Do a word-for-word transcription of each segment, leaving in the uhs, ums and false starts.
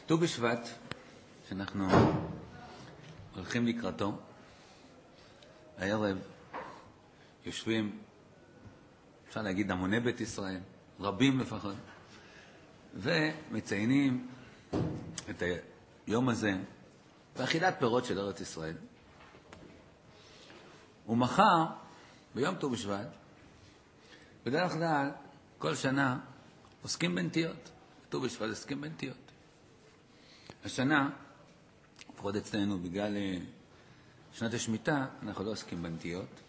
ט"ו בשבט, שאנחנו הולכים לקראתו, הערב יושבים, אפשר להגיד, המוני בית ישראל, רבים לפחות, ומציינים את היום הזה באכילת פירות של ארץ ישראל. ומחר, ביום ט"ו בשבט, בדרך כלל, כל שנה עוסקים בנטיות. ט"ו בשבט עוסקים בנטיות. השנה, לפחות אצלנו, בגלל שנת השמיטה, אנחנו לא עוסקים בנטיות.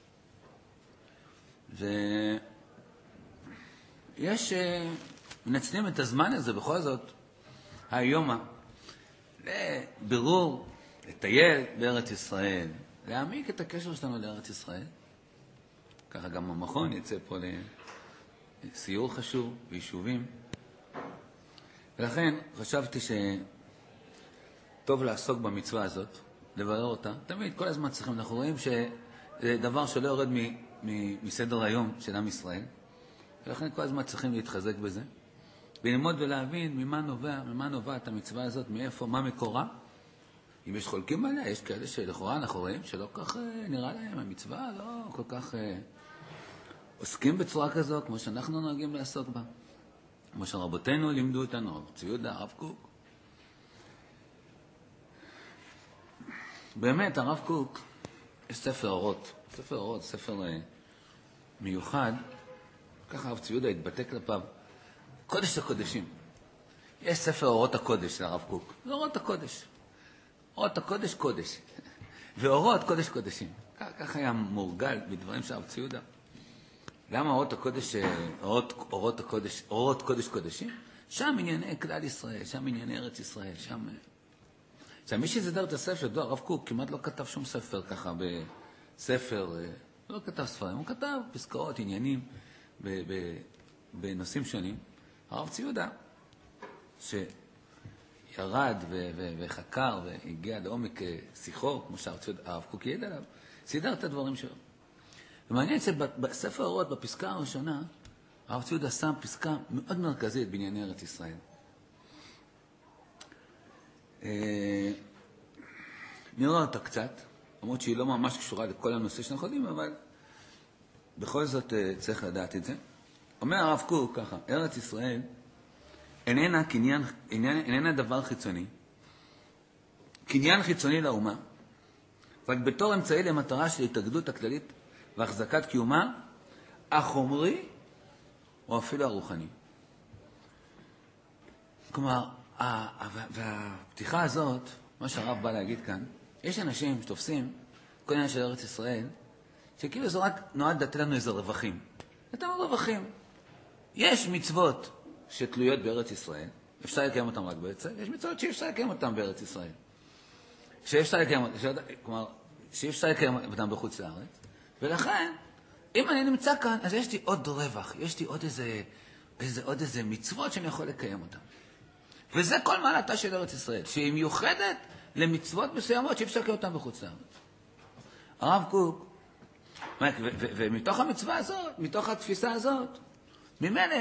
ויש, מנצלים את הזמן הזה בכל זאת, היום, לבירור, לטייל בארץ ישראל, להעמיק את הקשר שלנו לארץ ישראל. ככה גם המכון יצא פה לסיור חשוב ביישובים. ולכן חשבתי שטוב לעסוק במצווה הזאת, לברר אותה. תמיד, כל הזמן צריכים, אנחנו רואים שזה דבר שלא יורד מ- מ- מסדר היום של עם ישראל. ולכן כל הזמן צריכים להתחזק בזה. וללמוד ולהבין ממה נובע, ממה נובעת המצווה הזאת, מאיפה, מה מקורה. אם יש חולקים עליה, יש כאלה שלכאורה אנחנו רואים שלא כך נראה להם, המצווה לא כל כך עוסקים בצורה כזו, כמו שאנחנו נוהגים לעסוק בה. כמו שרבותינו לימדו אותנו, הרב צבי יהודה, הרב קוק. באמת, הרב קוק, יש ספר אורות. ספר אורות, ספר מיוחד. ככה הרב צבי יהודה התבטא כלפיו. קודש הקודשים. יש ספר אורות הקודש של הרב קוק. זה אורות הקודש. אורות הקודש קודש. ואורות קודש קודשים. כך היה מורגל בדברים של הרב צבי יהודה. למה אורות הקודש, אורות, אורות הקודש, אורות קודש קודשים? שם ענייני כלל ישראל, שם ענייני ארץ ישראל, שם... עכשיו, מי שזדר את הספר, דו, הרב קוק כמעט לא כתב שום ספר ככה בספר, לא כתב ספרים, הוא כתב פסקאות, עניינים, ב, ב, בנושאים שונים. הרב צבי יהודה, שירד ו, ו, וחקר והגיע לעומק שיחו, כמו שהרב קוק ידע עליו, סידר את הדברים שלו. ומעניין שבספר האורות, בפסקה הראשונה, הרב צבי יהודה שם פסקה מאוד מרכזית בענייני ארץ ישראל. נראה אותה קצת, למרות שהיא לא ממש קשורה לכל הנושא שאנחנו יודעים, אבל בכל זאת צריך לדעת את זה. אומר הרב קוק ככה, ארץ ישראל איננה קניין, איננה דבר חיצוני, קניין חיצוני לאומה, רק בתור אמצעי למטרה של התאגדות הכללית והחזקת קיומה, החומרי או אפילו הרוחני. כלומר, והפתיחה הזאת, מה שהרב בא להגיד כאן, יש אנשים שתופסים כל עניין של ארץ ישראל, שכאילו זה רק נועד לתת לנו איזה רווחים. לתת לנו רווחים. יש מצוות שתלויות בארץ ישראל, אפשר לקיים אותם רק בארץ ישראל, יש מצוות שאפשר לקיים אותם בארץ ישראל. שאפשר לקיים, כלומר, שאפשר לקיים אותם בחוץ לארץ, ולכן, אם אני נמצא כאן, אז יש לי עוד רווח, יש לי עוד איזה, איזה, עוד איזה מצוות שאני יכול לקיים אותן. וזה כל מעלתה של ארץ ישראל, שהיא מיוחדת למצוות מסוימות שאפשר לקיים אותן בחוץ לארץ. הרב קוק, ומתוך המצווה הזאת, מתוך התפיסה הזאת, ממילא,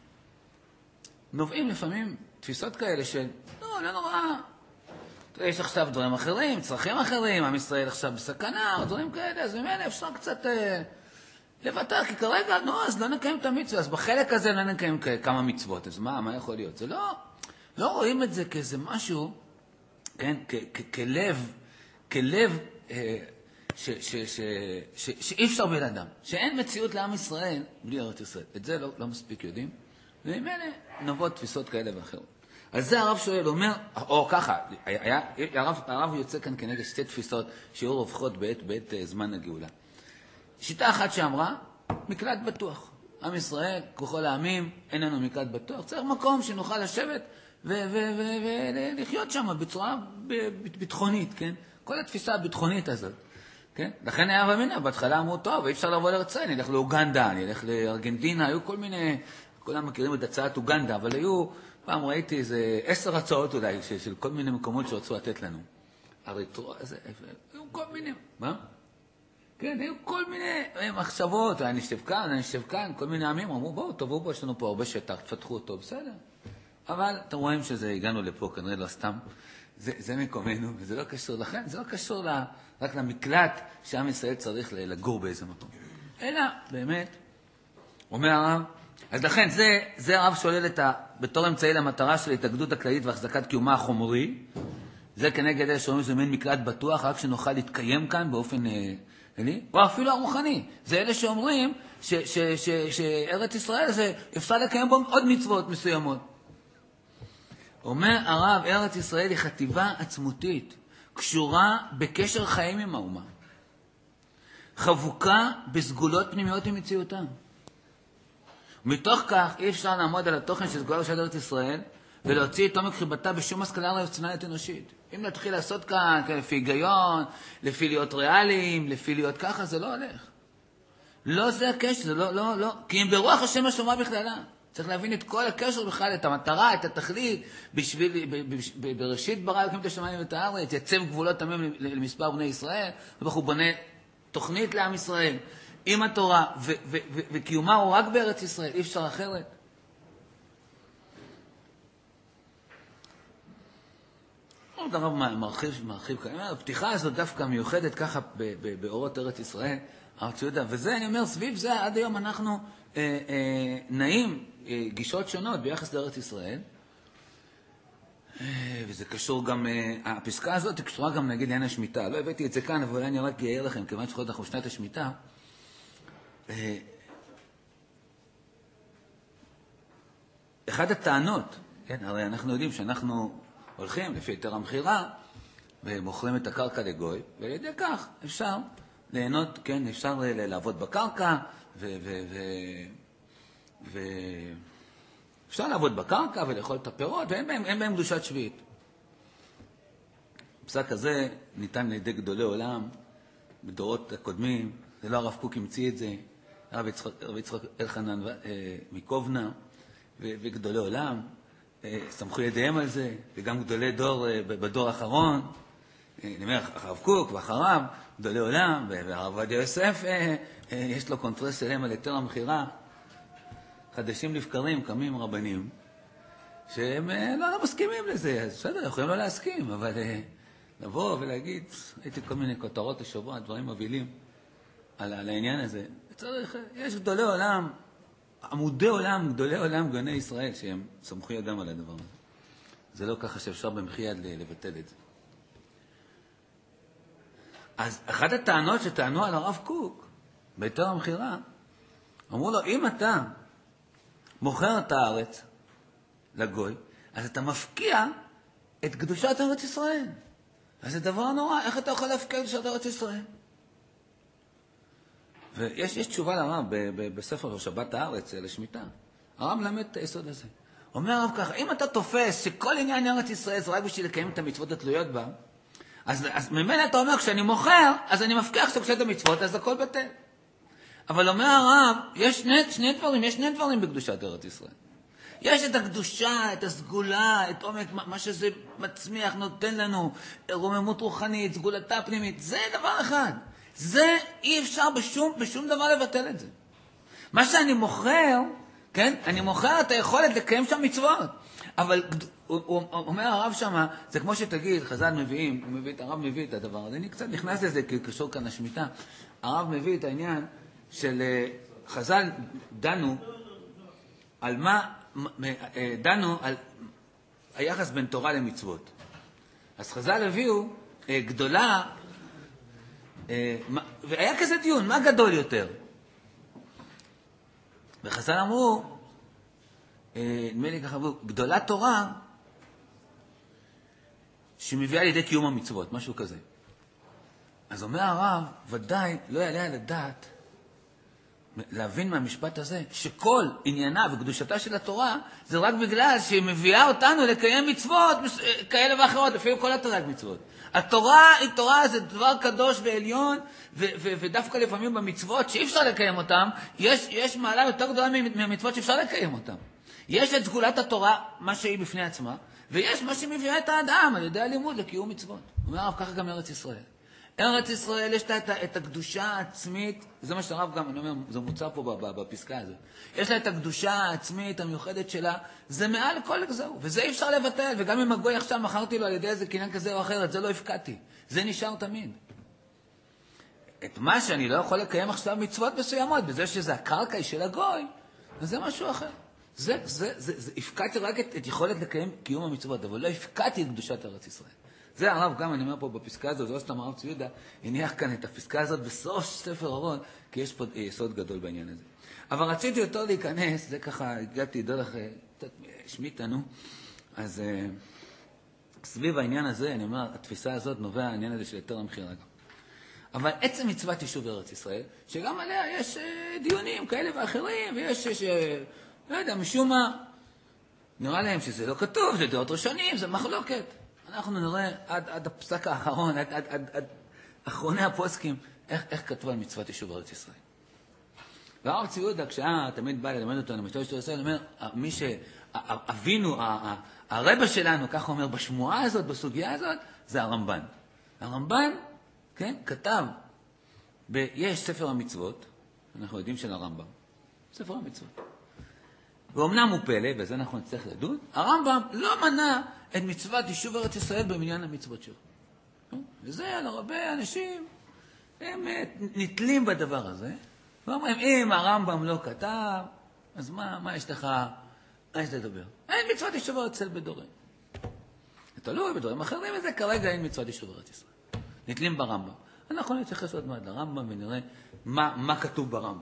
נובעים לפעמים תפיסות כאלה של, לא, לא נורא, יש עכשיו דברים אחרים, צרכים אחרים, עם ישראל עכשיו בסכנה, דברים כאלה, אז ממילא אפשר קצת אה, לוותר, כי כרגע, נו, אז לא נקיים את המצווה, אז בחלק הזה לא נקיים כמה מצוות, אז מה, מה יכול להיות? זה לא, לא רואים את זה כאיזה משהו, כן, כ- כ- כלב, כלב אה, ש- ש- ש- ש- שאי אפשר בלעדם, שאין מציאות לעם ישראל בלי ארץ ישראל. את זה לא, לא מספיק יודעים, וממילא נובעות תפיסות כאלה ואחרות. על זה הרב שואל, אומר, או ככה, היה, הרב, הרב יוצא כאן כנגד שתי תפיסות שהיו רווחות בעת, בעת זמן הגאולה. שיטה אחת שאמרה, מקלט בטוח. עם ישראל, ככל העמים, אין לנו מקלט בטוח. צריך מקום שנוכל לשבת ולחיות שם בצורה ביטחונית, כן? כל התפיסה הביטחונית הזאת, כן? לכן היה רמינה, בהתחלה אמרו, טוב, אי אפשר לבוא לארץ ישראל, נלך לאוגנדה, נלך לארגנטינה, היו כל מיני, כולם מכירים את הצעת אוגנדה, אבל היו... פעם ראיתי איזה עשר הצעות אולי של, של כל מיני מקומות שרצו לתת לנו. אריתריאה, היו כל מיני, מה? כן, היו כל מיני מחשבות, אני נשב כאן, אני נשב כאן, כל מיני עמים אמרו, בואו, תבואו בו, יש לנו פה הרבה שטח, תפתחו אותו, בסדר. אבל אתם רואים שזה הגענו לפה, כנראה לא סתם. זה, זה מקומנו, וזה לא קשור לכם, זה לא קשור לה, רק למקלט שעם ישראל צריך לגור באיזה מקום. אלא, באמת, אומר הרב, אז לכן זה, זה הרב שולל את ה... בתור אמצעי למטרה של התאגדות הכללית והחזקת קיומה החומרי, זה כנגד אלה שאומרים שזה מין מקלט בטוח, רק שנוכל להתקיים כאן באופן אה, אלי, או אפילו הרוחני. זה אלה שאומרים ש, ש, ש, ש, שארץ ישראל זה אפשר לקיים בו עוד מצוות מסוימות. אומר הרב, ארץ ישראל היא חטיבה עצמותית, קשורה בקשר חיים עם האומה, חבוקה בסגולות פנימיות ממציאותם. מתוך כך אי אפשר לעמוד על התוכן של סגולה של ארץ ישראל ולהוציא את עומק חיבתה בשום השכלה רציונלית אנושית. אם נתחיל לעשות כאן לפי היגיון, לפי להיות ריאליים, לפי להיות ככה, זה לא הולך. לא זה הקשר, זה לא, לא, לא. כי אם ברוח השם השומרה בכללה, צריך להבין את כל הקשר בכלל, את המטרה, את התכלית, בשביל, ב, ב, ב, בראשית ברא אלוקים את השמיים ואת הארץ, יצב גבולות תמים למספר בני ישראל, ובכו בונה תוכנית לעם ישראל, עם התורה, ו, ו, ו, וקיומה הוא רק בארץ ישראל, אי אפשר אחרת. עוד הרב מרחיב, מרחיב כאן. הפתיחה הזאת דווקא מיוחדת ככה באורות ארץ ישראל, ארץ יהודה, וזה אני אומר, סביב זה עד היום אנחנו אה, אה, נעים אה, גישות שונות ביחס לארץ ישראל, אה, וזה קשור גם, אה, הפסקה הזאת קשורה גם נגיד לעניין השמיטה. לא הבאתי את זה כאן, אבל אני רק אעיר לכם, כיוון שחוד אנחנו שנת השמיטה, אה, אחד הטענות, כן, הרי אנחנו יודעים שאנחנו הולכים לפי היתר המכירה ומוכרים את הקרקע לגוי, ועל ידי כך אפשר ליהנות, כן, אפשר לעבוד בקרקע, ו... ו, ו, ו אפשר לעבוד בקרקע ולאכול את הפירות, ואין בהם, אין בהם קדושת שביעית. הפסק הזה ניתן לידי גדולי עולם בדורות הקודמים, זה לא הרב קוק המציא את זה, הרב יצחק, הרב יצחק אלחנן מקובנה ו, וגדולי עולם, סמכו ידיהם על זה, וגם גדולי דור בדור האחרון, אני אומר, הרב קוק ואחריו, גדולי עולם, והרב עובדיה יוסף, יש לו קונטרס אליהם על היתר המכירה. חדשים לבקרים, קמים רבנים, שהם לא, לא מסכימים לזה, אז בסדר, יכולים לא להסכים, אבל לבוא ולהגיד, הייתי כל מיני כותרות השבוע, דברים מובילים על, על העניין הזה. צריך, יש גדולי עולם, עמודי עולם, גדולי עולם, גאוני ישראל, שהם סמכו ידם על הדבר הזה. זה לא ככה שאפשר במחי יד לבטל את זה. אז אחת הטענות שטענו על הרב קוק, ביתר המכירה, אמרו לו, אם אתה מוכר את הארץ לגוי, אז אתה מפקיע את קדושת ארץ ישראל. אז זה דבר נורא, איך אתה יכול להפקיע את קדושת ארץ ישראל? ויש יש תשובה לרב בספר שבת הארץ לשמיטה. הרב מלמד את היסוד הזה. אומר הרב ככה, אם אתה תופס שכל עניין ארץ ישראל זה רק בשביל לקיים את המצוות התלויות בה, אז, אז ממילא אתה אומר, כשאני מוכר, אז אני מפקיע עכשיו קדושת המצוות, אז הכל בטל. אבל אומר הרב, יש שני, שני דברים, יש שני דברים בקדושת ארץ ישראל. יש את הקדושה, את הסגולה, את עומק, מה שזה מצמיח, נותן לנו, רוממות רוחנית, סגולתה פנימית, זה דבר אחד. זה אי אפשר בשום, בשום דבר לבטל את זה. מה שאני מוכר, כן, אני מוכר את היכולת לקיים שם מצוות. אבל הוא, הוא, הוא אומר הרב שמה, זה כמו שתגיד, חז"ל מביאים, הוא מביא, הרב מביא את הדבר הזה, אני קצת נכנס לזה כקשור כאן השמיטה. הרב מביא את העניין של חז"ל דנו על מה, דנו על היחס בין תורה למצוות. אז חז"ל הביאו גדולה, והיה כזה דיון, מה גדול יותר? וחז"ל אמרו, נדמה לי ככה, גדולה תורה שמביאה לידי קיום המצוות, משהו כזה. אז אומר הרב, ודאי לא יעלה על הדעת להבין מהמשפט הזה שכל עניינה וקדושתה של התורה זה רק בגלל שהיא מביאה אותנו לקיים מצוות כאלה ואחרות, לפעמים כל התורה מצוות. התורה היא תורה, זה דבר קדוש ועליון, ו- ו- ודווקא לפעמים במצוות שאי אפשר לקיים אותם, יש, יש מעלה יותר גדולה מהמצוות שאפשר לקיים אותם. יש את סגולת התורה, מה שהיא בפני עצמה, ויש מה שמביאה את האדם על ידי הלימוד לקיום מצוות. אומר הרב, ככה גם ארץ ישראל. ארץ ישראל יש לה את, את הקדושה העצמית, זה מה שהרב גם, אני אומר, זה מוצא פה בפסקה הזאת. יש לה את הקדושה העצמית המיוחדת שלה, זה מעל כל זהו, וזה אי אפשר לבטל, וגם אם הגוי עכשיו מכרתי לו על ידי איזה קניין כזה או אחרת, זה לא הפקעתי, זה נשאר תמיד. את מה שאני לא יכול לקיים עכשיו מצוות מסוימות, בזה שזה הקרקע של הגוי, אז זה משהו אחר. זה, זה, זה, זה, הפקעתי רק את, את יכולת לקיים קיום המצוות, אבל לא הפקעתי את קדושת ארץ ישראל. זה הרב גם, אני אומר פה בפסקה הזאת, זה לא סתם הרב צבי יהודה, הניח כאן את הפסקה הזאת בסוף ספר אורון, כי יש פה יסוד גדול בעניין הזה. אבל רציתי יותר להיכנס, זה ככה, הגעתי דרך, שמיתנו, אז סביב העניין הזה, אני אומר, התפיסה הזאת נובע העניין הזה של יותר המחירה גם. אבל עצם מצוות יישוב ארץ ישראל, שגם עליה יש דיונים כאלה ואחרים, ויש, יש, לא יודע, משום מה, נראה להם שזה לא כתוב, זה דעות ראשונים, זה מחלוקת. אנחנו נראה עד, עד הפסק האחרון, עד, עד, עד, עד אחרוני הפוסקים, איך, איך כתבו על מצוות יישוב ארץ ישראל. והרב צבי יהודה, כשהיה תמיד בא ללמד אותנו מצוות יישוב ארץ ישראל, אומר, מי שאבינו, הרבה שלנו, כך אומר, בשמועה הזאת, בסוגיה הזאת, זה הרמב"ן. הרמב"ן, כן, כתב, ב, יש ספר המצוות, אנחנו יודעים של הרמב"ם, ספר המצוות. ואומנם הוא פלא, וזה אנחנו נצטרך לדון, הרמב"ם לא מנע את מצוות יישוב ארץ ישראל במניין המצוות שלו. וזה על הרבה אנשים, הם נתלים בדבר הזה, ואומרים, אם הרמב"ם לא כתב, אז מה, מה יש לך, מה יש לדבר? אין מצוות יישוב ארץ ישראל בדורים. תלוי בדורים אחרים, וזה כרגע אין מצוות יישוב ארץ ישראל. נתלים ברמב"ם. אנחנו נתייחס עוד מעט לרמב"ם ונראה מה, מה כתוב ברמב"ם.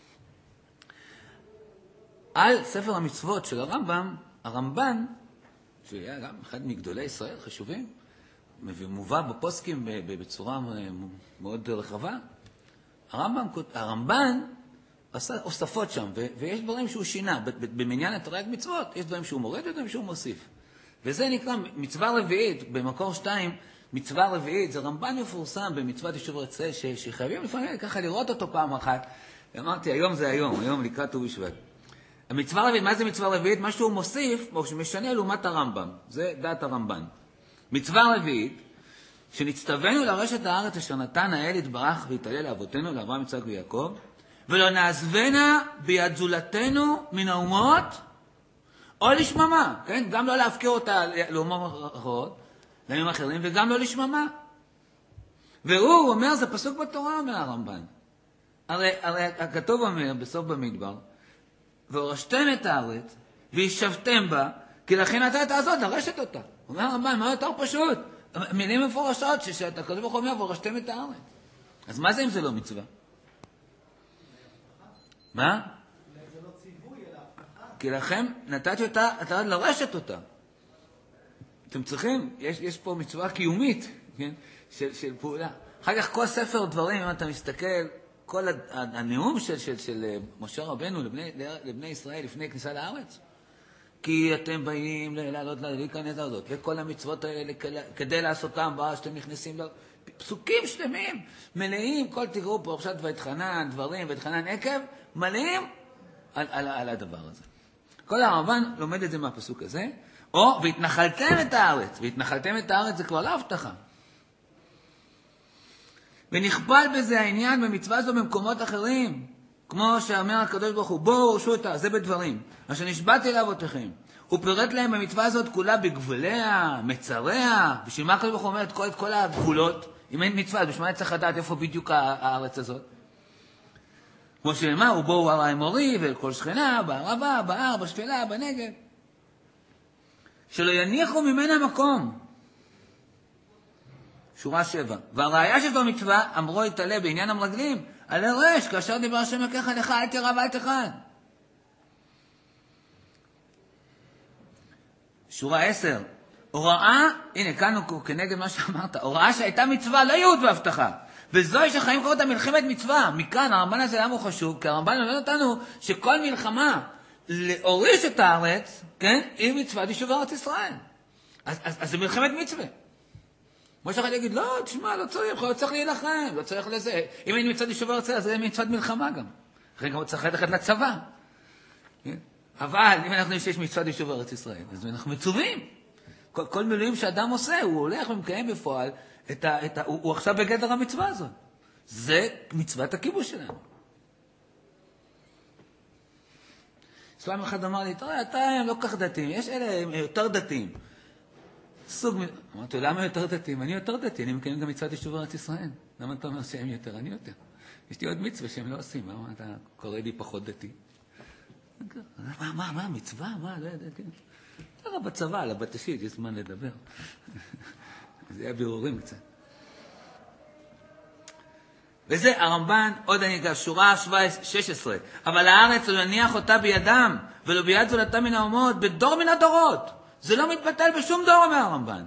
על ספר המצוות של הרמב"ם, הרמב"ן, שהיה גם אחד מגדולי ישראל חשובים, מובא בפוסקים בצורה מאוד רחבה, הרמב"ם, הרמב"ן עשה הוספות שם, ויש דברים שהוא שינה. במניין התרי"ג מצוות יש דברים שהוא מוריד ודברים שהוא מוסיף. וזה נקרא מצווה רביעית, במקור שתיים, מצווה רביעית, זה רמב"ן מפורסם במצוות יישוב ארץ ישראל, שחייבים לפעמים ככה לראות אותו פעם אחת. אמרתי, היום זה היום, היום לקראת ט"ו בשבט. המצווה רביעית, מה זה מצווה רביעית? מה שהוא מוסיף, או שמשנה לעומת הרמב"ם. זה דעת הרמב"ן. מצווה רביעית, שנצטווינו לרשת הארץ אשר נתן האל יתברך והתעלה לאבותינו, לאברהם יצחק ויעקב, ולא נעזבנה ביד זולתנו מן האומות, או לשממה, כן? גם לא להפקיר אותה לאומות אחרות, לעמים אחרים, וגם לא לשממה. והוא אומר, זה פסוק בתורה, אומר הרמב"ן. הרי, הרי הכתוב אומר, בסוף במדבר, והורשתם את הארץ, וישבתם בה, כי לכן אתה תעזוד לרשת אותה. אומר הרמב"ן, מה יותר פשוט? מילים מפורשות, שאתה כתוב אומר, והורשתם את הארץ. אז מה זה אם זה לא מצווה? מה? זה לא ציווי, אלא הבטחה. כי לכם נתתי אותה, אתה לרשת אותה. אתם צריכים, יש, יש פה מצווה קיומית, כן? של, של פעולה. אחר כך כל ספר דברים, אם אתה מסתכל, כל הנאום של, של, של משה רבנו לבני, לבני ישראל לפני כניסה לארץ, כי אתם באים לעלות, להיכנס לארץ, וכל המצוות האלה כדי לעשותם, ואז שאתם נכנסים, פסוקים שלמים, מלאים, כל תקראו פרשת ויתחנן, דברים, ויתחנן עקב, מלאים על, על, על הדבר הזה. כל הרמב"ן לומד את זה מהפסוק הזה, או והתנחלתם את הארץ, והתנחלתם את הארץ זה כבר לא הבטחה. ונכבל בזה העניין במצווה זו במקומות אחרים, כמו שאומר הקדוש ברוך הוא, בואו ורשו אותה, זה בדברים, אשר נשבעתי לאבותיכם, הוא פירט להם במצווה הזאת כולה בגבוליה, מצריה, בשביל מה הקדוש ברוך הוא אומר את כל, את כל הגבולות, אם אין מצווה, בשביל מה צריך לדעת איפה בדיוק הארץ הזאת? כמו שאמר, הוא בואו הר האמורי, וכל שכנה, בערבה, בהר, בשפלה, בנגב. שלא יניחו ממנה מקום. שורה שבע. והראיה שזו מצווה, אמרו יתעלה בעניין המרגלים, על הרש, כאשר דיבר השם לקחה לך, אל תרע ואל תחד. שורה עשר. הוראה, הנה, כאן הוא כנגד מה שאמרת, הוראה שהייתה מצווה, לא ייעוד והבטחה. וזוהי שחיים קוראים אותה מלחמת מצווה. מכאן, הרמב"ן הזה למה הוא חשוב? כי הרמב"ן אומר אותנו שכל מלחמה להוריש את הארץ, כן, היא מצווה יישוב ארץ ישראל. אז, אז, אז זה מלחמת מצווה. כמו שאחד יגיד, לא, תשמע, לא צריך, לא צריך להילחם, לא צריך לזה. אם אין מצוות יישוב ארץ ישראל, אז זה מצוות מלחמה גם. אחרי גם צריך ללכת לצבא. כן? אבל אם אנחנו יודעים שיש מצוות יישוב ארץ ישראל, אז אנחנו מצווים. כל, כל מילואים שאדם עושה, הוא הולך ומקיים בפועל, את ה, את ה, הוא, הוא עכשיו בגדר המצווה הזאת. זה מצוות הכיבוש שלנו. סלם אחד אמר לי, תראה, אתה הם לא כך דתיים, יש אלה הם יותר דתיים. סוג, אמרתי, למה יותר דתיים? אני יותר דתי, אני מקיים גם מצוות יישוב ארץ ישראל. למה אתה אומר שהם יותר? אני יותר. יש לי עוד מצווה שהם לא עושים, למה אתה קורא לי פחות דתי? מה, מה, מה, מצווה? מה, לא ידעתי. תראה, בצבא, על הבטשית, יש זמן לדבר. זה היה בירורים קצת. וזה הרמב"ן, עוד אני אגב, שורה שש עשרה. אבל הארץ לא יניח אותה בידם, ולא ביד זולתה מן האומות, בדור מן הדורות. זה לא מתבטל בשום דור, אומר הרמב"ן.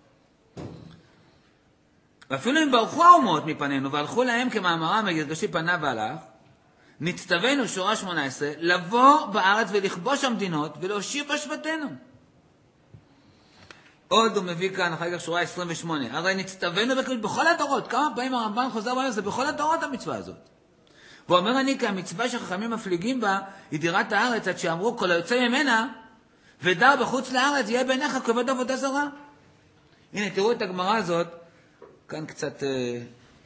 ואפילו אם ברחו האומות מפנינו, והלכו להם כמאמרם וגרגשי פניו והלך, נצטווינו, שורה שמונה עשרה, לבוא בארץ ולכבוש המדינות, ולהושיב בשבטנו. עוד הוא מביא כאן, אחר כך שורה עשרים ושמונה, הרי נצטווינו בכל הדורות, כמה פעמים הרמב"ן חוזר ואומר, זה בכל הדורות המצווה הזאת. והוא אומר אני, כי המצווה שחכמים מפליגים בה, היא דירת הארץ, עד שאמרו, כל היוצא ממנה, ודר בחוץ לארץ, יהיה בעיניך כבוד עבודה זרה. הנה, תראו את הגמרא הזאת, כאן קצת... אה...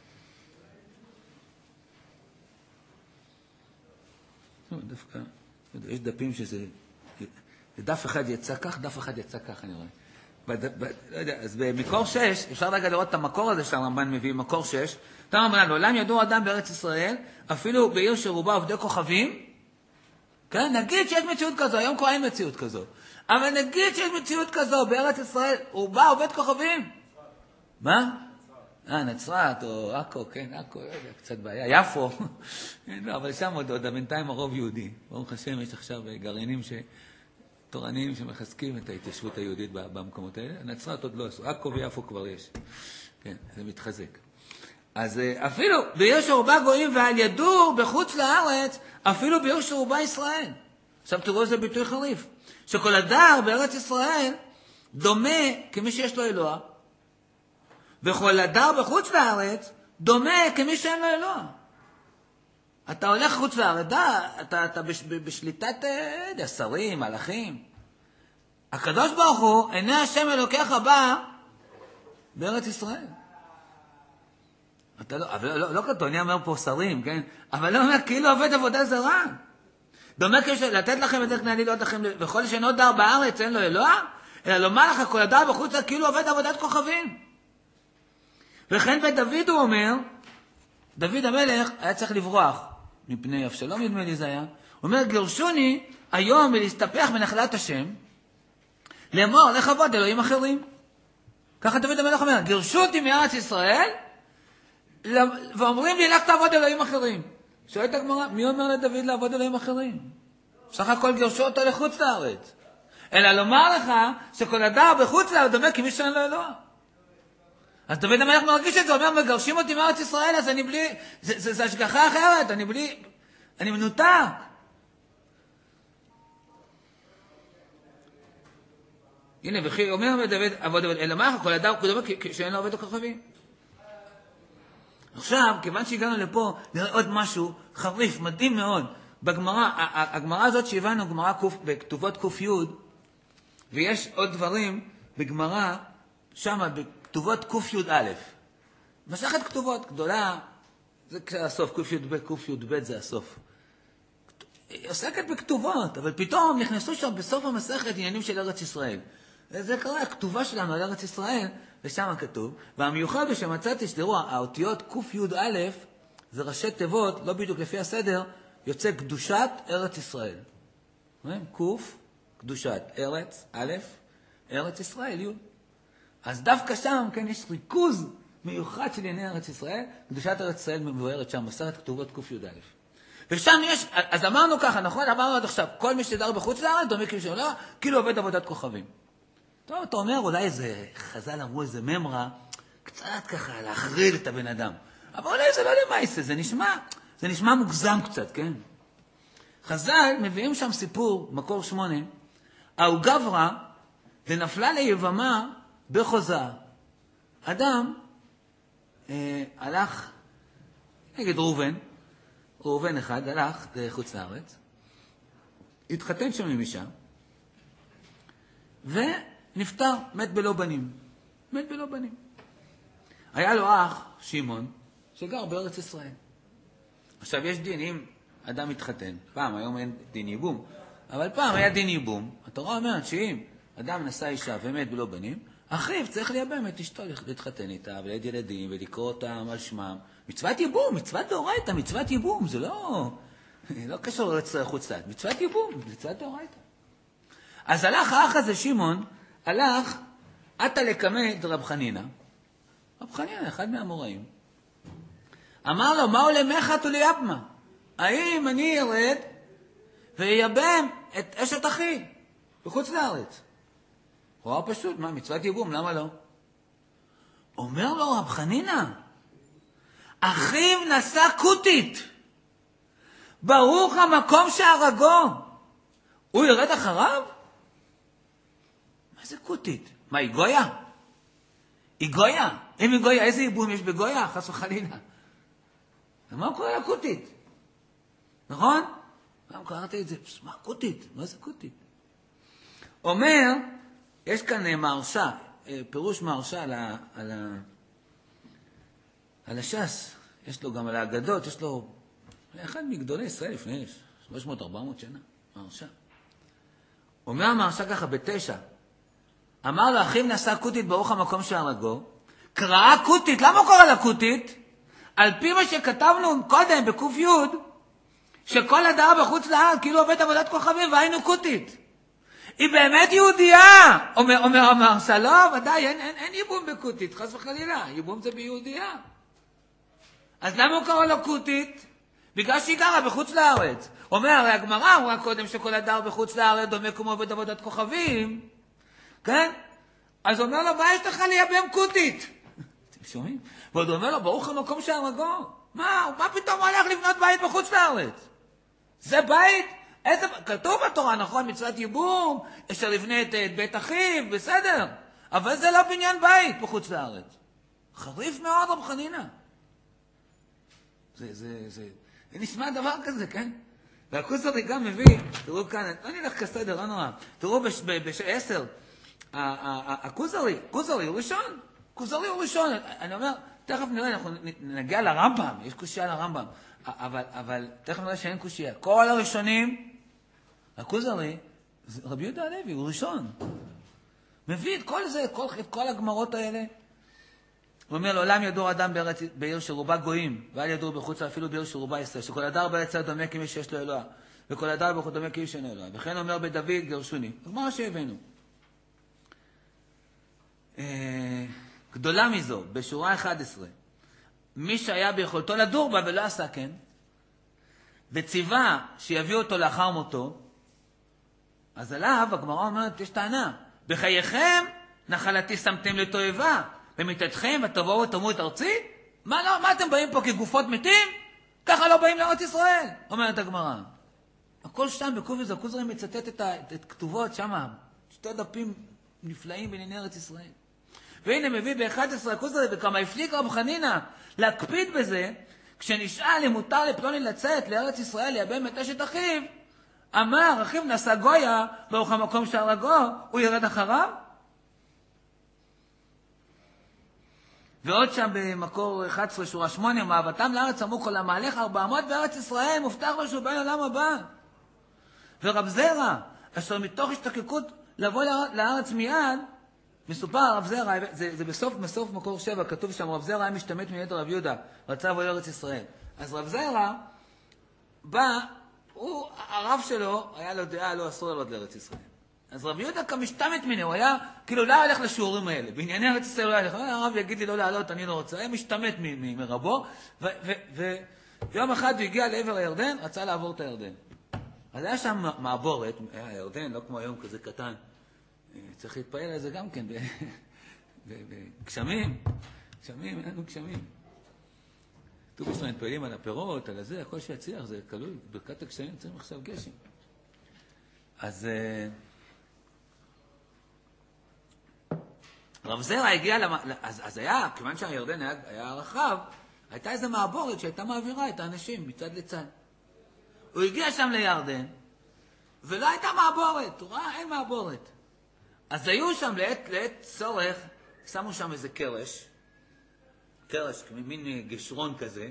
דווקא, יש דפים שזה... דף אחד יצא כך, דף אחד יצא כך, אני רואה. בד... ב... לא יודע, אז במקור שש, אפשר רגע לראות את המקור הזה שהרמב"ן מביא, מקור שש, אתה אומר, לעולם ידעו אדם בארץ ישראל, אפילו בעיר שרובה עובדי כוכבים, כן? נגיד שיש מציאות כזו, היום כבר אין מציאות כזו, אבל נגיד שיש מציאות כזו בארץ ישראל, רובה עובד כוכבים. מה? אה, נצרת או עכו, כן, עכו, לא יודע, קצת בעיה, יפו, לא, אבל שם עוד, עוד, בינתיים הרוב יהודי. ברוך השם, יש עכשיו גרעינים ש... תורניים שמחזקים את ההתיישבות היהודית במקומות האלה. נצרת עוד לא עשו, עכו ויפו כבר יש. כן, זה מתחזק. אז אפילו בעיר שרובה גויים ועל ידור בחוץ לארץ, אפילו בעיר שרובה ישראל. עכשיו תראו איזה ביטוי חריף. שכל הדר בארץ ישראל דומה כמי שיש לו אלוה, וכל הדר בחוץ לארץ דומה כמי שאין לו אלוה. אתה הולך חוץ לארץ, אתה, אתה בש, בשליטת אה, שרים, מלאכים. הקדוש ברוך הוא, עיני השם אלוקיך בא בארץ ישראל. אתה לא, אבל לא, לא כתוב, אני אומר פה שרים, כן? אבל לא אומר, כאילו עובד עבודה זרה. דומה כאילו לתת לכם את זה כדי אני לא לכם, וכל שאינו דר בארץ אין לו אלוה, אלא לומר לך, כל הדר בחוץ לארץ כאילו עובד עבודת כוכבים. וכן בדוד הוא אומר, דוד המלך היה צריך לברוח. מפני אבשלום נדמה לי זה היה. הוא אומר, גרשוני היום מלהסתפח בנחלת השם, לאמור, לך עבוד אלוהים אחרים. ככה דוד המלך אומר, גרשו אותי מארץ ישראל, ואומרים לי, לך תעבוד אלוהים אחרים. שואלת הגמרא, מי אומר לדוד לעבוד אלוהים אחרים? סך הכל גרשו אותו לחוץ לארץ. אלא לומר לך, שכל הדר בחוץ לארץ דומה כמי שאין לו אלוה. אז דוד המלך מרגיש את זה, אומר, מגרשים אותי מארץ ישראל, אז אני בלי, זה, זה, זה השגחה אחרת, אני בלי, אני מנותק. הנה, וכי אומר דוד, עבוד דוד, אלא מה, כל הדר כדומה שאין לו עובד הכוכבים. עכשיו, כיוון שהגענו לפה, נראה עוד משהו חריף, מדהים מאוד. בגמרא, הגמרא הזאת שהבנו, גמרא בכתובות קוף יוד, ויש עוד דברים בגמרא, שמה, כתובות קוף יוד א', מסכת כתובות גדולה, זה הסוף, קוף יוד ב', קוף יוד ב' זה הסוף. היא עוסקת בכתובות, אבל פתאום נכנסו שם בסוף המסכת עניינים של ארץ ישראל. זה קרה, הכתובה שלנו על ארץ ישראל, ושם כתוב, והמיוחד שמצאתי, שתראו, האותיות קוף יוד א', זה ראשי תיבות, לא בדיוק לפי הסדר, יוצא קדושת ארץ ישראל. קוף, קדושת ארץ, א', ארץ ישראל, י'. אז דווקא שם, כן, יש ריכוז מיוחד של ענייני ארץ ישראל, קדושת ארץ ישראל מבוארת שם, מסכת כתובות קוף י' א'. ושם יש, אז אמרנו ככה, נכון? אמרנו עד עכשיו, כל מי שדר בחוץ לארץ, דומה כאילו שלא, כאילו עובד עבודת כוכבים. טוב, אתה אומר, אולי איזה, חז"ל אמרו איזה ממרה, קצת ככה, להחריד את הבן אדם. אבל אולי זה לא למעשה, זה נשמע, זה נשמע מוגזם קצת, כן? חז"ל מביאים שם סיפור, מקור שמונה, האו גברא, ונפלה ליבמה בחוזה. אדם אה, הלך, נגד ראובן, ראובן אחד הלך לחוץ לארץ, התחתן שם עם אישה, נפטר, מת בלא בנים. מת בלא בנים. היה לו אח, שמעון, שגר בארץ ישראל. עכשיו יש דין, אם אדם מתחתן, פעם, היום אין דין ייבום, אבל פעם היה דין ייבום, התורה אומרת שאם אדם נשא אישה ומת בלא בנים, אחיו צריך לייבם את אשתו, להתחתן איתה, ולד ילדים, ולקרוא אותם על שמם. מצוות ייבום, מצוות דאורייתא, מצוות ייבום, זה לא, לא קשור לחוץ לארץ, מצוות ייבום, מצוות דאורייתא. אז הלך האח הזה, שמעון, הלך, עתה לקמא דרב חנינא, רב חנינא, אחד מהאמוראים, אמר לו, מהו למחת וליבמה? האם אני ארד ויייבם את אשת אחי בחוץ לארץ? הוא אמר פשוט, מה, מצוות ייבום, למה לא? אומר לו רב חנינא, אחיו נשא כותית, ברוך המקום שהרגו, הוא ירד אחריו? מה זה כותית? מה, היא גויה? היא גויה? אם היא גויה, איזה ייבום יש בגויה? חס וחלילה. ומה קורה לכותית? נכון? גם קראתי את זה, מה כותית? מה זה כותית? אומר, יש כאן מרשה, פירוש מרשה על, ה, על, ה, על הש"ס, יש לו גם על האגדות, יש לו אחד מגדולי ישראל לפני שלוש מאות ארבע מאות שנה, מרשה. אומר המרשה ככה בתשע, אמר לו, אחיו נשא כותית ברוך המקום שהרגו, קראה כותית, למה הוא קורא לה כותית? על פי מה שכתבנו קודם בקוף יוד, שכל הדר בחוץ לארץ כאילו עובד עבודת כוכבים והיינו כותית. היא באמת יהודייה, אומר, אומר המרשה, לא, ודאי, אין, אין, אין ייבום בכותית, חס וחלילה, ייבום זה ביהודייה. אז למה הוא קורא לו כותית? בגלל שהיא גרה בחוץ לארץ. אומר, הרי הגמרא אמרה קודם שכל הדר בחוץ לארץ דומה כמו עובד עבודת כוכבים, כן? אז אומר לו, מה יש לך לייבם כותית? אתם שומעים? ועוד אומר לו, ברוך המקום שהרגו. מה, מה פתאום הוא הולך לבנות בית בחוץ לארץ? זה בית? איזה, כתוב בתורה, נכון, מצוות ייבום, אשר לבנה את, את בית אחיו, בסדר. אבל זה לא בניין בית בחוץ לארץ. חריף מאוד רב חנינא. זה, זה, זה, זה נשמע דבר כזה, כן? והכוזרי גם מביא, תראו כאן, לא נלך כסדר, לא נורא. תראו בעשר, הכוזרי, כוזרי הוא ראשון. כוזרי הוא ראשון. אני אומר, תכף נראה, אנחנו נגיע לרמב"ם, יש קושיה לרמב"ם. אבל, אבל תכף נראה שאין קושיה. כל הראשונים, הכוזרי, רבי יהודה הלוי, הוא ראשון. מביא את כל זה, כל, את כל הגמרות האלה. הוא אומר, לעולם ידור אדם בארץ, בעיר שרובה גויים, ואל ידור בחוץ אפילו בעיר שרובה ישראל, שכל הדר בארץ דומה כמי שיש לו אלוה, וכל הדר בחוץ דומה כמי שאין לו אלוה. וכן אומר בדוד, גרשוני. אז מה שהבאנו? גדולה מזו, בשורה אחת עשרה, מי שהיה ביכולתו לדור בה ולא עשה כן, וציווה שיביא אותו לאחר מותו, אז עליו הגמרא אומרת, יש טענה, בחייכם נחלתי שמתם לתועבה, במיתתכם ותבואו ותאמו את ארצי? מה, לא, מה אתם באים פה כגופות מתים? ככה לא באים לארץ ישראל, אומרת הגמרא. הכל שם בקובץ הכוזרי מצטט את, ה, את, את כתובות שם, שתי דפים נפלאים בענייני ארץ ישראל. והנה מביא ב-אחד עשר הכוזרי, וכמה הפליג רב חנינא להקפיד בזה, כשנשאל אם מותר לפלוני לצאת לארץ ישראל לייבם את אשת אחיו, אמר, אחיו נשא גויה, ברוך המקום שהרגו, הוא ירד אחריו? ועוד שם במקור אחת עשרה שורה שמונה, מאהבתם לארץ אמרו כל המהלך ארבע מאות בארץ ישראל, מובטח לו שהוא בא לעולם הבא. ורב זרע, אשר מתוך השתוקקות לבוא לארץ מיד, מסופר הרב זרע, זה, זה בסוף, בסוף מקור שבע, כתוב שם, רב זרע היה משתמט מיד רב יהודה, רצה לבוא לארץ ישראל. אז רב זרע בא, הוא, הרב שלו, היה לו דעה, לא אסור לעלות לארץ ישראל. אז רב יהודה כמשתמט ממנו, הוא היה, כאילו לא הולך לשיעורים האלה, בענייני ארץ ישראל לא הולך, הרב יגיד לי לא לעלות, אני לא רוצה, היה משתמט מרבו, ויום אחד הוא הגיע לעבר הירדן, רצה לעבור את הירדן. אז היה שם מעבורת, היה הירדן, לא כמו היום כזה קטן, צריך להתפעל על זה גם כן, בגשמים, גשמים, אין לנו גשמים. טוב, יש לנו מתפעלים על הפירות, על הזה, הכל שיצליח, זה כלול, ברכת הגשמים צריכים עכשיו גשם. אז רב זרע הגיע, אז, אז היה, כיוון שהירדן היה, היה רחב, הייתה איזו מעבורת שהייתה מעבירה את האנשים מצד לצד. הוא הגיע שם לירדן, ולא הייתה מעבורת, הוא ראה, אין מעבורת. אז היו שם לעת, לעת צורך, שמו שם איזה קרש, קרש, מין גשרון כזה,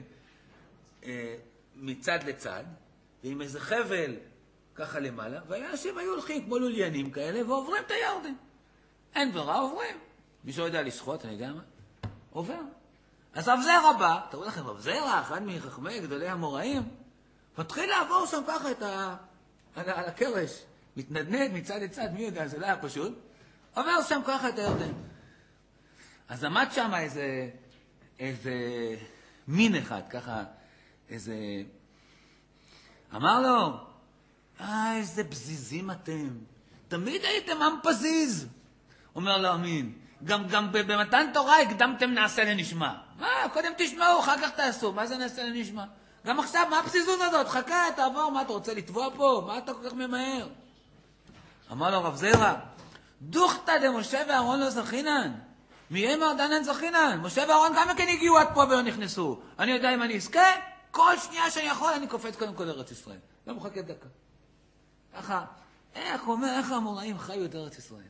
מצד לצד, ועם איזה חבל ככה למעלה, והאנשים היו הולכים כמו לוליינים כאלה, ועוברים את הירדן. אין ברירה, עוברים. מי שלא יודע לשחוט, אני יודע מה? עובר. אז רב זרע בא, תראו לכם, רב זרע, אחד מחכמי גדולי המוראים, מתחיל לעבור שם ככה את ה... על, על הקרש, מתנדנד מצד לצד, מי יודע, זה לא היה פשוט, עובר שם ככה את הירדן. אז עמד שם איזה, איזה מין אחד, ככה, איזה... אמר לו, אה, איזה בזיזים אתם, תמיד הייתם עם פזיז. אומר לו, אמין, גם, גם במתן תורה הקדמתם נעשה לנשמע. מה, קודם תשמעו, אחר כך תעשו, מה זה נעשה לנשמע? גם עכשיו, מה הפזיזות הזאת? חכה, תעבור, מה אתה רוצה לתבוע פה? מה אתה כל כך ממהר? אמר לו רב זרע, דוכתא דמשה ואהרון לא זכינן. מי אמר דנן זכינן? משה ואהרון גם כן הגיעו עד פה ולא נכנסו. אני יודע אם אני אזכה, כל שנייה שאני יכול אני קופץ קודם כל לארץ ישראל. לא מחכה דקה. ככה, איך אומר, איך המוראים חיו את ארץ ישראל?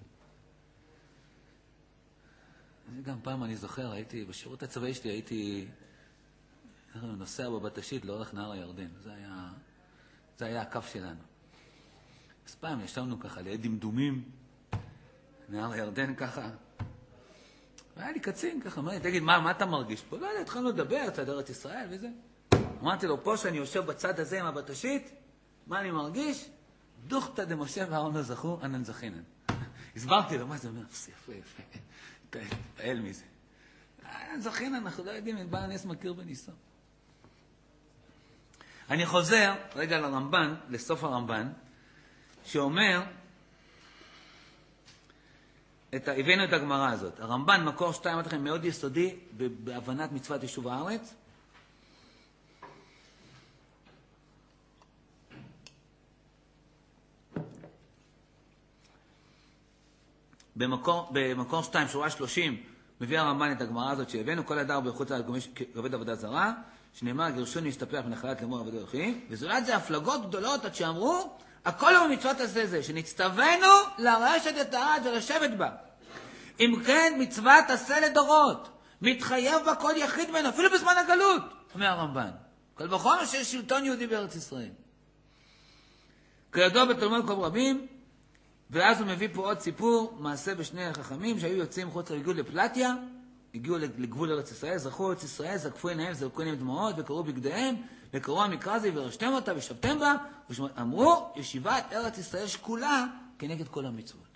גם פעם אני זוכר, הייתי, בשירות הצבאי שלי הייתי נוסע בבטשית לאורך נהר הירדן. זה היה, זה היה הקו שלנו. אז פעם ישבנו ככה ליד דמדומים, נהר הירדן ככה. והיה לי קצין ככה, אמר לי, תגיד, מה, מה אתה מרגיש פה? לא יודע, התחלנו לדבר, צד ארץ ישראל וזה. אמרתי לו, פה שאני יושב בצד הזה עם הבטשית, מה אני מרגיש? דוכתא דמשה ואהרון לא זכו, אנן זכינן. הסברתי לו, מה זה אומר? יפה, יפה. תתפעל מזה. זכינן, אנחנו לא יודעים אם בעל הנס מכיר בניסו. אני חוזר רגע לרמב"ן, לסוף הרמב"ן, שאומר, את, הבאנו את הגמרא הזאת. הרמב"ן, מקור שתיים, אמרתי לכם, מאוד יסודי בהבנת מצוות יישוב הארץ. במקור, במקור שתיים, שורה שלושים, מביא הרמב"ן את הגמרא הזאת שהבאנו, כל הדר בחוץ לארץ עובד עבודה זרה, שנאמר, גירשון להסתפח ונחלת לאמור עבדי הולכים, וזולת זה הפלגות גדולות עד שאמרו, הכל הוא מצוות הזה זה, שנצטווינו לרשת את הארץ ולשבת בה. אם כן, מצוות עשה לדורות, מתחייב בה כל יחיד ממנו, אפילו בזמן הגלות, אומר הרמב"ן. כל וחומר שיש שלטון יהודי בארץ ישראל. כידוע בתלמוד קום רבים, ואז הוא מביא פה עוד סיפור, מעשה בשני החכמים שהיו יוצאים חוץ הגיעו לפלטיה, הגיעו לגבול ארץ ישראל, זרחו ארץ ישראל, זקפו עיניהם, זרקו עיניהם דמעות, וקראו בגדיהם, וקראו המקרא הזה, ורשתם אותה, ושבתם בה, ואמרו, ישיבת ארץ ישראל שקולה כנגד כל המצוות.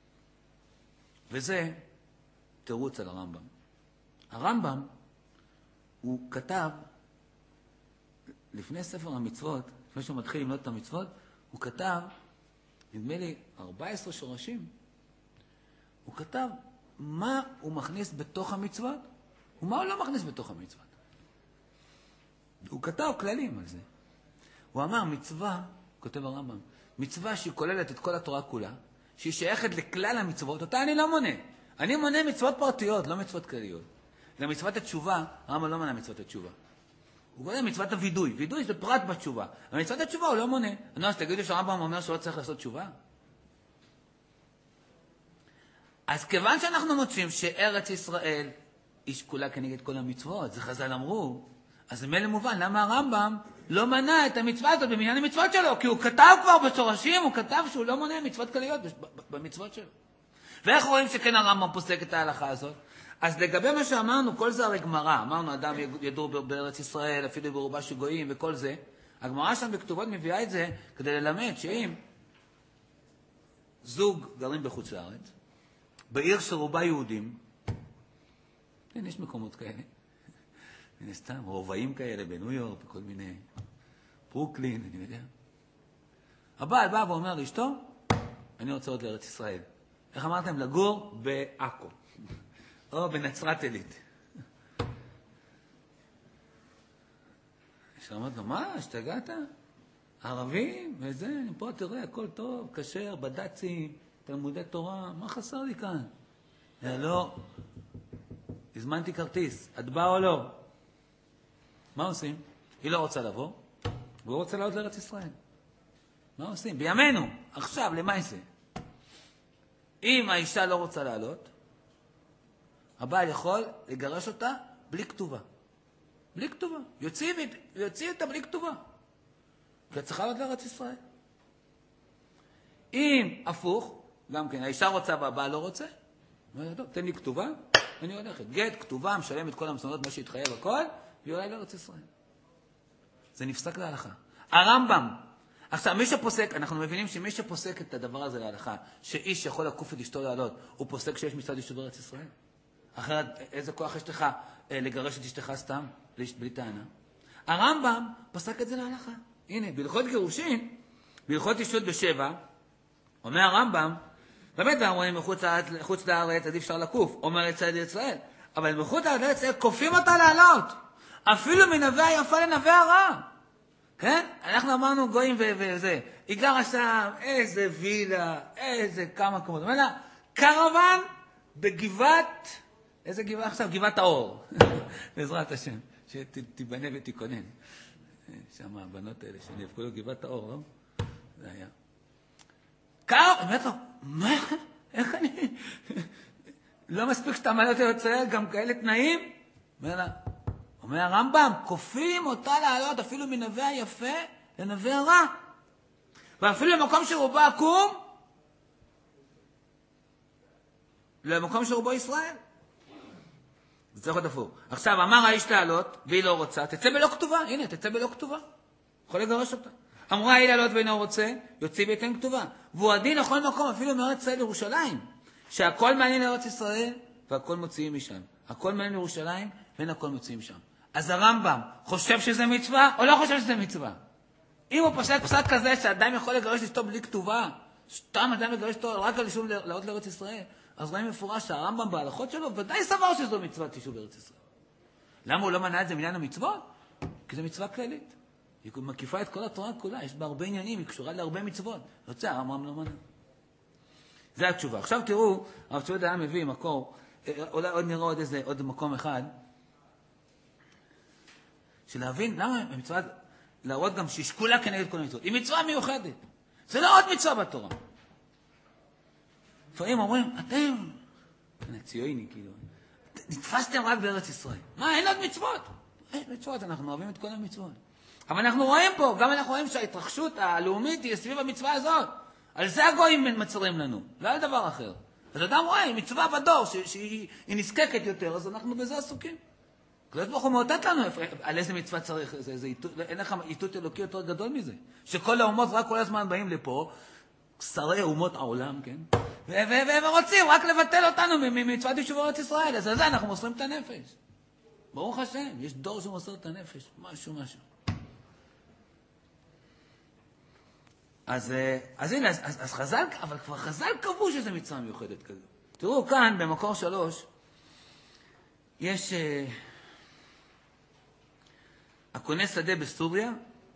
וזה תירוץ על הרמב"ם. הרמב"ם, הוא כתב, לפני ספר המצוות, לפני שהוא מתחיל למנות את המצוות, הוא כתב, נדמה לי, ארבעה עשר שורשים. הוא כתב מה הוא מכניס בתוך המצוות, ומה הוא לא מכניס בתוך המצוות. הוא כתב כללים על זה. הוא אמר, מצווה, כותב הרמב"ם, מצווה שהיא כוללת את כל התורה כולה, שהיא שייכת לכלל המצוות, אותה אני לא מונה. אני מונה מצוות פרטיות, לא מצוות כלליות. למצוות התשובה, הרמב"ם לא מנה מצוות התשובה. הוא קורא מצוות הוידוי. וידוי זה פרט בתשובה. אבל מצוות התשובה הוא לא מונה. אני לא, אז תגידו שהרמב"ם אומר שלא צריך לעשות תשובה. אז כיוון שאנחנו מוצאים שארץ ישראל היא שקולה כנגד כל המצוות, זה חז"ל אמרו, אז זה מלא מובן, למה הרמב"ם לא מנה את המצווה הזאת במניין המצוות שלו? כי הוא כתב כבר בשורשים, הוא כתב שהוא לא מונה מצוות כלליות במצוות שלו. ואיך רואים שכן הרמב"ם פוסק את ההלכה הזאת? אז לגבי מה שאמרנו, כל זה הרי גמרא, אמרנו אדם ידור בארץ ישראל, אפילו ברובה שגויים וכל זה, הגמרא שם בכתובות מביאה את זה כדי ללמד שאם זוג גרים בחוץ לארץ, בעיר שרובה יהודים, כן, יש מקומות כאלה, הנה סתם, רובעים כאלה בניו יורק, בכל מיני, ברוקלין, אני יודע. הבעל בא ואומר לאשתו, אני רוצה עוד לארץ ישראל. איך אמרתם? לגור בעכו. או בנצרת עילית. שאמרת לו, מה, השתגעת? ערבים, וזה, אני פה תראה, הכל טוב, כשר, בד"צים, תלמודי תורה, מה חסר לי כאן? לא, הזמנתי כרטיס, את באה או לא? מה עושים? היא לא רוצה לבוא, והוא רוצה לעוד לארץ ישראל. מה עושים? בימינו, עכשיו, למה זה? אם האישה לא רוצה לעלות, הבעל יכול לגרש אותה בלי כתובה. בלי כתובה. יוציא, יוציא אותה בלי כתובה. כי את צריכה לעלות לארץ ישראל. אם הפוך, גם כן, האישה רוצה והבעל לא רוצה, תן לי כתובה, אני הולכת. גט, כתובה, משלם את כל המסונות, מה שהתחייב הכל, והיא עולה לארץ ישראל. זה נפסק להלכה. הרמב"ם, עכשיו, מי שפוסק, אנחנו מבינים שמי שפוסק את הדבר הזה להלכה, שאיש יכול לקוף את אשתו לעלות, הוא פוסק שיש מצוות יישוב בארץ ישראל. אחרת, איזה כוח יש לך אה, לגרש את אשתך סתם, בלי טענה? הרמב"ם פסק את זה להלכה. הנה, בהלכות גירושין, בהלכות אישות בשבע, אומר הרמב"ם, באמת אומרים, מחוץ לארץ, לארץ עדיף אפשר לקוף, אומר את צד ישראל, אבל מחוץ לארץ כופים אותה לעלות, אפילו מנווה היפה לנווה הרע. כן? אנחנו אמרנו גויים וזה, היא גרה שם, איזה וילה, איזה כמה כמות. אומר לה, קרוון בגבעת, איזה גבעה עכשיו? גבעת האור. בעזרת השם, שתיבנה ותיכונן. שם הבנות האלה שנאבקו לו גבעת האור, לא? זה היה. קר, באמת לו, מה? איך אני? לא מספיק שאתה מעלה יוצא, גם כאלה תנאים? אומר לה, אומר הרמב"ם, כופים אותה לעלות אפילו מנווה היפה לנווה הרע. ואפילו למקום שרובו עקום, למקום שרובו ישראל. זה צריך להיות אפור. עכשיו, אמר האיש לעלות, והיא לא רוצה, תצא בלא כתובה. הנה, תצא בלא כתובה. יכול לגרש אותה. אמרה היא לעלות ואינו רוצה, יוציא בהתאם כתובה. והוא הדין לכל מקום, אפילו מארץ ישראל לירושלים. שהכל מעניין לארץ ישראל, והכל מוציאים משם. הכל מעניין לירושלים, ואין הכל מוציאים שם. אז הרמב"ם חושב שזה מצווה, או לא חושב שזה מצווה? אם הוא פסק פסק כזה, שאדם יכול לגרש אשתו בלי כתובה, סתם אדם לגרש אשתו רק על אישום לעלות לארץ ישראל, אז רואים מפורש שהרמב"ם בהלכות שלו, ודאי סבר שזו מצוות יישוב בארץ ישראל. למה הוא לא מנע את זה מעניין המצוות? כי זו מצווה כללית. היא מקיפה את כל התורה כולה, יש בה הרבה עניינים, היא קשורה להרבה מצוות. יוצא, הרמב"ם לא מנע. זה התשובה. עכשיו תראו, הרב צבי יהודה היה מביא מקור, אולי עוד נראה עוד איזה, עוד מקום אחד, שלהבין למה המצווה, להראות גם ששקולה כנגד כל המצוות. היא מצווה מיוחדת. זה לא עוד מצווה בתורה. לפעמים אומרים, אתם, ציוני כאילו, נתפסתם רק בארץ ישראל. מה, אין עוד מצוות? אין מצוות, אנחנו אוהבים את כל המצוות. אבל אנחנו רואים פה, גם אנחנו רואים שההתרחשות הלאומית היא סביב המצווה הזאת. על זה הגויים מצרים לנו, לא על דבר אחר. אז אדם רואה, היא מצווה בדור, שהיא נזקקת יותר, אז אנחנו בזה עסוקים. הקדוש ברוך הוא מאותת לנו על איזה מצווה צריך, זה, זה, אין לך איתות אלוקי יותר גדול מזה. שכל האומות רק כל הזמן באים לפה, שרי אומות העולם, כן? והם רוצים רק לבטל אותנו ממצוות יישוב ארץ ישראל. אז על זה אנחנו מוסרים את הנפש. ברוך השם, יש דור שמוסר את הנפש, משהו, משהו. אז, אז הנה, אז, אז חז"ל, אבל כבר חז"ל קבעו שזה מצווה מיוחדת כזו. תראו, כאן, במקור שלוש, יש... הקונה שדה בסוריה,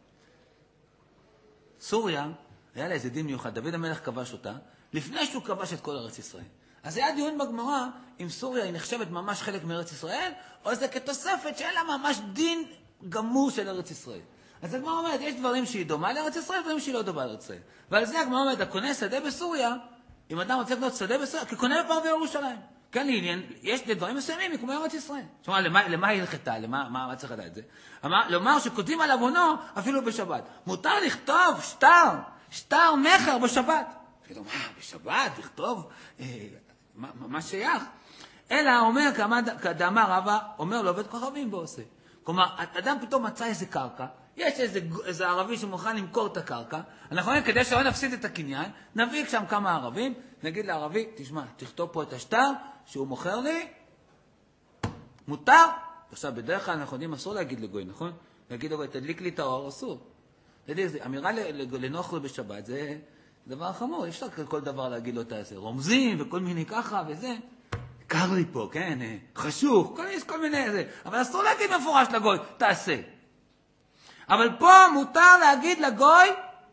סוריה, היה לה איזה דין מיוחד, דוד המלך כבש אותה, לפני שהוא כבש את כל ארץ ישראל. אז היה דיון בגמרא, אם סוריה היא נחשבת ממש חלק מארץ ישראל, או זה כתוספת שאין לה ממש דין גמור של ארץ ישראל. אז הגמרא אומרת, יש דברים שהיא דומה לארץ ישראל, דברים שהיא לא דומה לארץ ישראל. ועל זה הגמרא אומרת, הקונה שדה בסוריה, אם אדם רוצה לקנות שדה בסוריה, כקונה בפר בירושלים. כן, יש דברים מסוימים, כמו ארץ ישראל. זאת אומרת, למה, למה היא הלכתה? למה, מה, מה צריך לדעת את זה? לומר שכותבים על עוונו אפילו בשבת. מותר לכתוב שטר, שטר מכר בשבת. כאילו, מה, בשבת לכתוב? אה, מה, מה שייך? אלא אומר, כדאמר רבא, אומר לו, עובד כוכבים ועושה. כלומר, אדם פתאום מצא איזה קרקע, יש איזה, איזה ערבי שמוכן למכור את הקרקע, אנחנו אומרים, כדי שלא נפסיד את הקניין, נביא שם כמה ערבים, נגיד לערבי, תשמע, תכתוב פה את השטר, שהוא מוכר לי, מותר. עכשיו, בדרך כלל אנחנו יודעים, אסור להגיד לגוי, נכון? להגיד לו, תדליק לי את האור, אסור. תדליק, אמירה לנוכרי בשבת, זה דבר חמור, אי אפשר כל דבר להגיד לו, תעשה רומזים וכל מיני ככה וזה. קר לי פה, כן, חשוך, כל מיני, כל מיני זה. אבל אסור להגיד מפורש לגוי, תעשה. אבל פה מותר להגיד לגוי,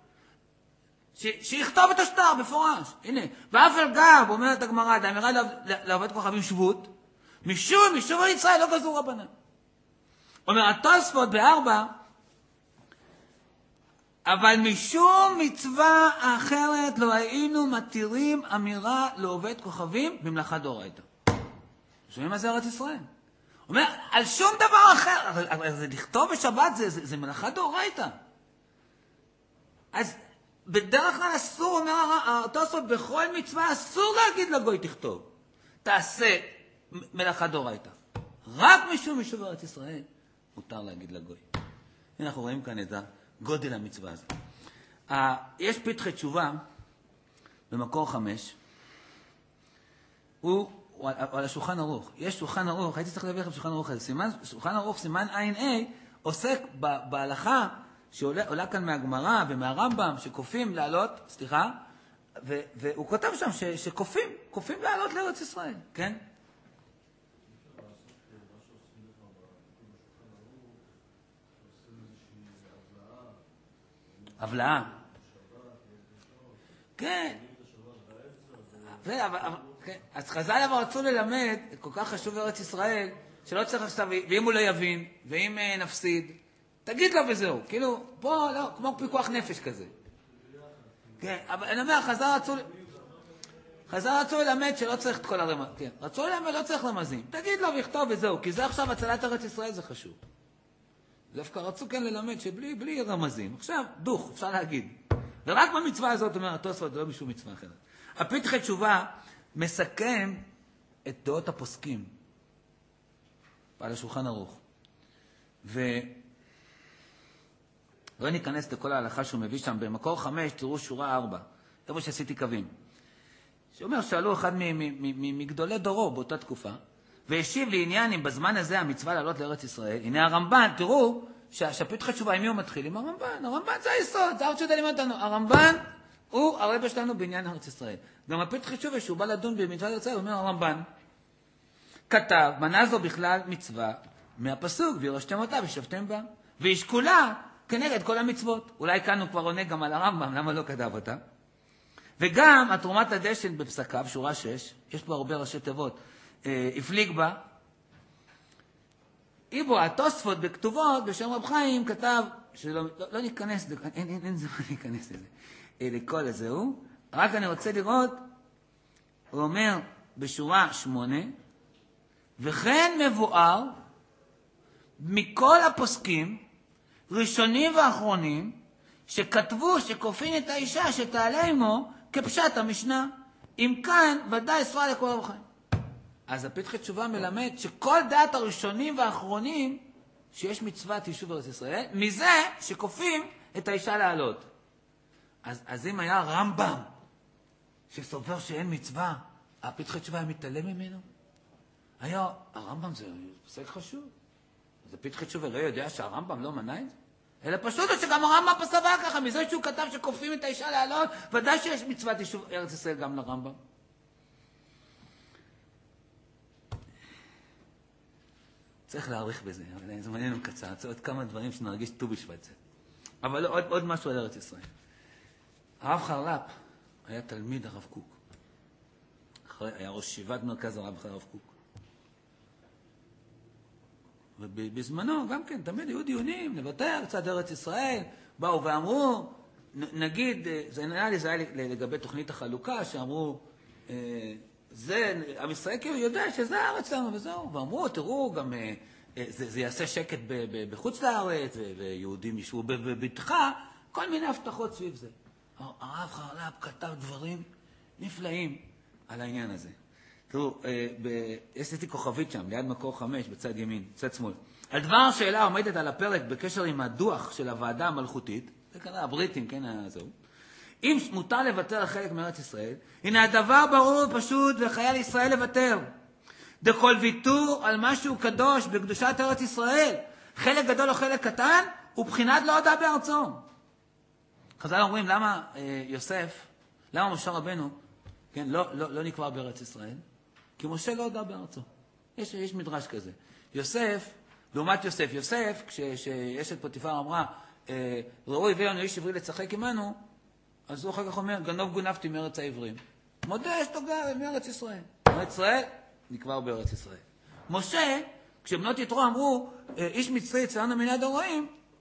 שיכתוב את השטר בפורש. הנה, ואף על גב, אומרת הגמרא, האמירה לעובד כוכבים שבות, משום, משום על ישראל לא גזרו רבנן. אומר, התוספות בארבע, אבל משום מצווה אחרת לא היינו מתירים אמירה לעובד כוכבים במלאכה דאורייתא. שומעים מה זה ארץ ישראל? אומר, על שום דבר אחר, אז לכתוב בשבת זה, זה, זה מלאכה דאורייתא. אז בדרך כלל אסור, אומר התוספות, בכל מצווה אסור להגיד לגוי תכתוב. תעשה מלאכה דאורייתא. רק משום משום ארץ ישראל מותר להגיד לגוי. הנה אנחנו רואים כאן את הגודל המצווה הזה. יש פתחי תשובה במקור חמש. הוא הוא על השולחן ערוך. יש שולחן ערוך, הייתי צריך לדבר לכם שולחן ערוך הזה. שולחן ערוך, סימן עין A, עוסק בהלכה שעולה כאן מהגמרא ומהרמב"ם, שקופים לעלות, סליחה, והוא כותב שם שקופים, קופים לעלות לארץ ישראל, כן? הבלעה. כן. אז חז"ל אבל רצו ללמד, כל כך חשוב ארץ ישראל, שלא צריך עכשיו, ואם הוא לא יבין, ואם נפסיד, תגיד לו וזהו. כאילו, פה, לא, כמו פיקוח נפש כזה. כן, אבל אני אומר, חז"ל רצו, חז"ל רצו ללמד שלא צריך את כל הרמז. כן, רצו ללמד, לא צריך רמזים. תגיד לו ויכתוב וזהו, כי זה עכשיו הצלת ארץ ישראל, זה חשוב. דווקא רצו כן ללמד שבלי בלי רמזים. עכשיו, דוך, אפשר להגיד. ורק במצווה הזאת, אומר התוספות, זה לא בשום מצווה אחרת. הפתחי תשובה מסכם את דעות הפוסקים על השולחן ערוך. ולא ניכנס לכל ההלכה שהוא מביא שם. במקור חמש, תראו שורה ארבע, איפה שעשיתי קווים. שאומר, שאלו אחד מגדולי דורו באותה תקופה, והשיב לעניין אם בזמן הזה המצווה לעלות לארץ ישראל. הנה הרמב"ן, תראו שהפתחי תשובה, עם מי הוא מתחיל? עם הרמב"ן. הרמב"ן זה היסוד, זה ארץ שדה לימד אותנו. הרמב"ן הוא הרב שלנו בעניין ארץ ישראל. גם הפתחי תשובה, שהוא בא לדון במצוות ארץ ישראל, הוא אומר הרמב"ן, כתב, מנה זו בכלל מצווה מהפסוק, וירשתם אותה ושבתם בה, וישקולה כנגד כל המצוות. אולי כאן הוא כבר עונה גם על הרמב"ם, למה לא כתב אותה? וגם התרומת הדשן בפסקיו, שורה שש, יש פה הרבה ראשי תיבות, אה, הפליג בה, איבו, התוספות בכתובות בשם רב חיים כתב, שלא לא, לא ניכנס, אין, אין, אין זמן להיכנס לזה, אה, לכל הזה הוא, רק אני רוצה לראות, הוא אומר בשורה שמונה, וכן מבואר מכל הפוסקים, ראשונים ואחרונים, שכתבו שכופין את האישה שתעלה עמו כפשט המשנה, אם כאן ודאי ספרה לכל רב חיים. אז הפתחי תשובה מלמד שכל דעת הראשונים והאחרונים שיש מצוות יישוב ארץ ישראל, מזה שכופים את האישה לעלות. אז, אז אם היה רמב"ם שסובר שאין מצווה, הפתחי תשובה היה מתעלם ממנו? היה, הרמב"ם זה פסק חשוב. אז הפתחי תשובה לא יודע שהרמב"ם לא מנע את זה? אלא פשוט שגם הרמב"ם פסבה ככה, מזה שהוא כתב שכופים את האישה לעלות, ודאי שיש מצוות יישוב ארץ ישראל גם לרמב"ם. צריך להעריך בזה, אבל זה מעניין קצר. צריך עוד כמה דברים שנרגיש ט"ו בשבט זה. אבל עוד, עוד משהו על ארץ ישראל. הרב חרל"פ היה תלמיד הרב קוק. אחרי, היה ראש ישיבת מרכז הרב הרב קוק. ובזמנו גם כן, תמיד היו דיונים, לוותר קצת ארץ ישראל, באו ואמרו, נגיד, זה נראה לי, זה היה לגבי תוכנית החלוקה, שאמרו, זה, עם ישראל כאילו יודע שזה הארץ לנו וזהו, ואמרו, תראו, גם זה, זה יעשה שקט ב, ב, בחוץ לארץ, ויהודים ישבו בביתך, כל מיני הבטחות סביב זה. הרב חרל"פ כתב דברים נפלאים על העניין הזה. תראו, יש לי כוכבית שם, ליד מקור חמש, בצד ימין, בצד שמאל. על דבר השאלה עומדת על הפרק בקשר עם הדוח של הוועדה המלכותית, זה כנראה הבריטים, כן, זהו. אם מותר לוותר חלק מארץ ישראל, הנה הדבר ברור ופשוט וחייל ישראל לוותר. דכל ויתור על משהו קדוש בקדושת ארץ ישראל, חלק גדול או חלק קטן, הוא בחינת לא הודעה בארצו. חז"ל אומרים, למה אה, יוסף, למה משה רבנו, כן, לא, לא, לא נקבר בארץ ישראל? כי משה לא הודעה בארצו. יש, יש מדרש כזה. יוסף, לעומת יוסף, יוסף, כשאשת פוטיפר אמרה, אה, ראו הביאנו איש עברי לצחק עמנו, אז הוא אחר כך אומר, גנוב גונבתי מארץ העברים. מודה שתוגע מארץ ישראל. מארץ ישראל, נקבר בארץ ישראל. משה, כשבנות יתרו אמרו, איש מצרי אצלנו מן יד הרועים,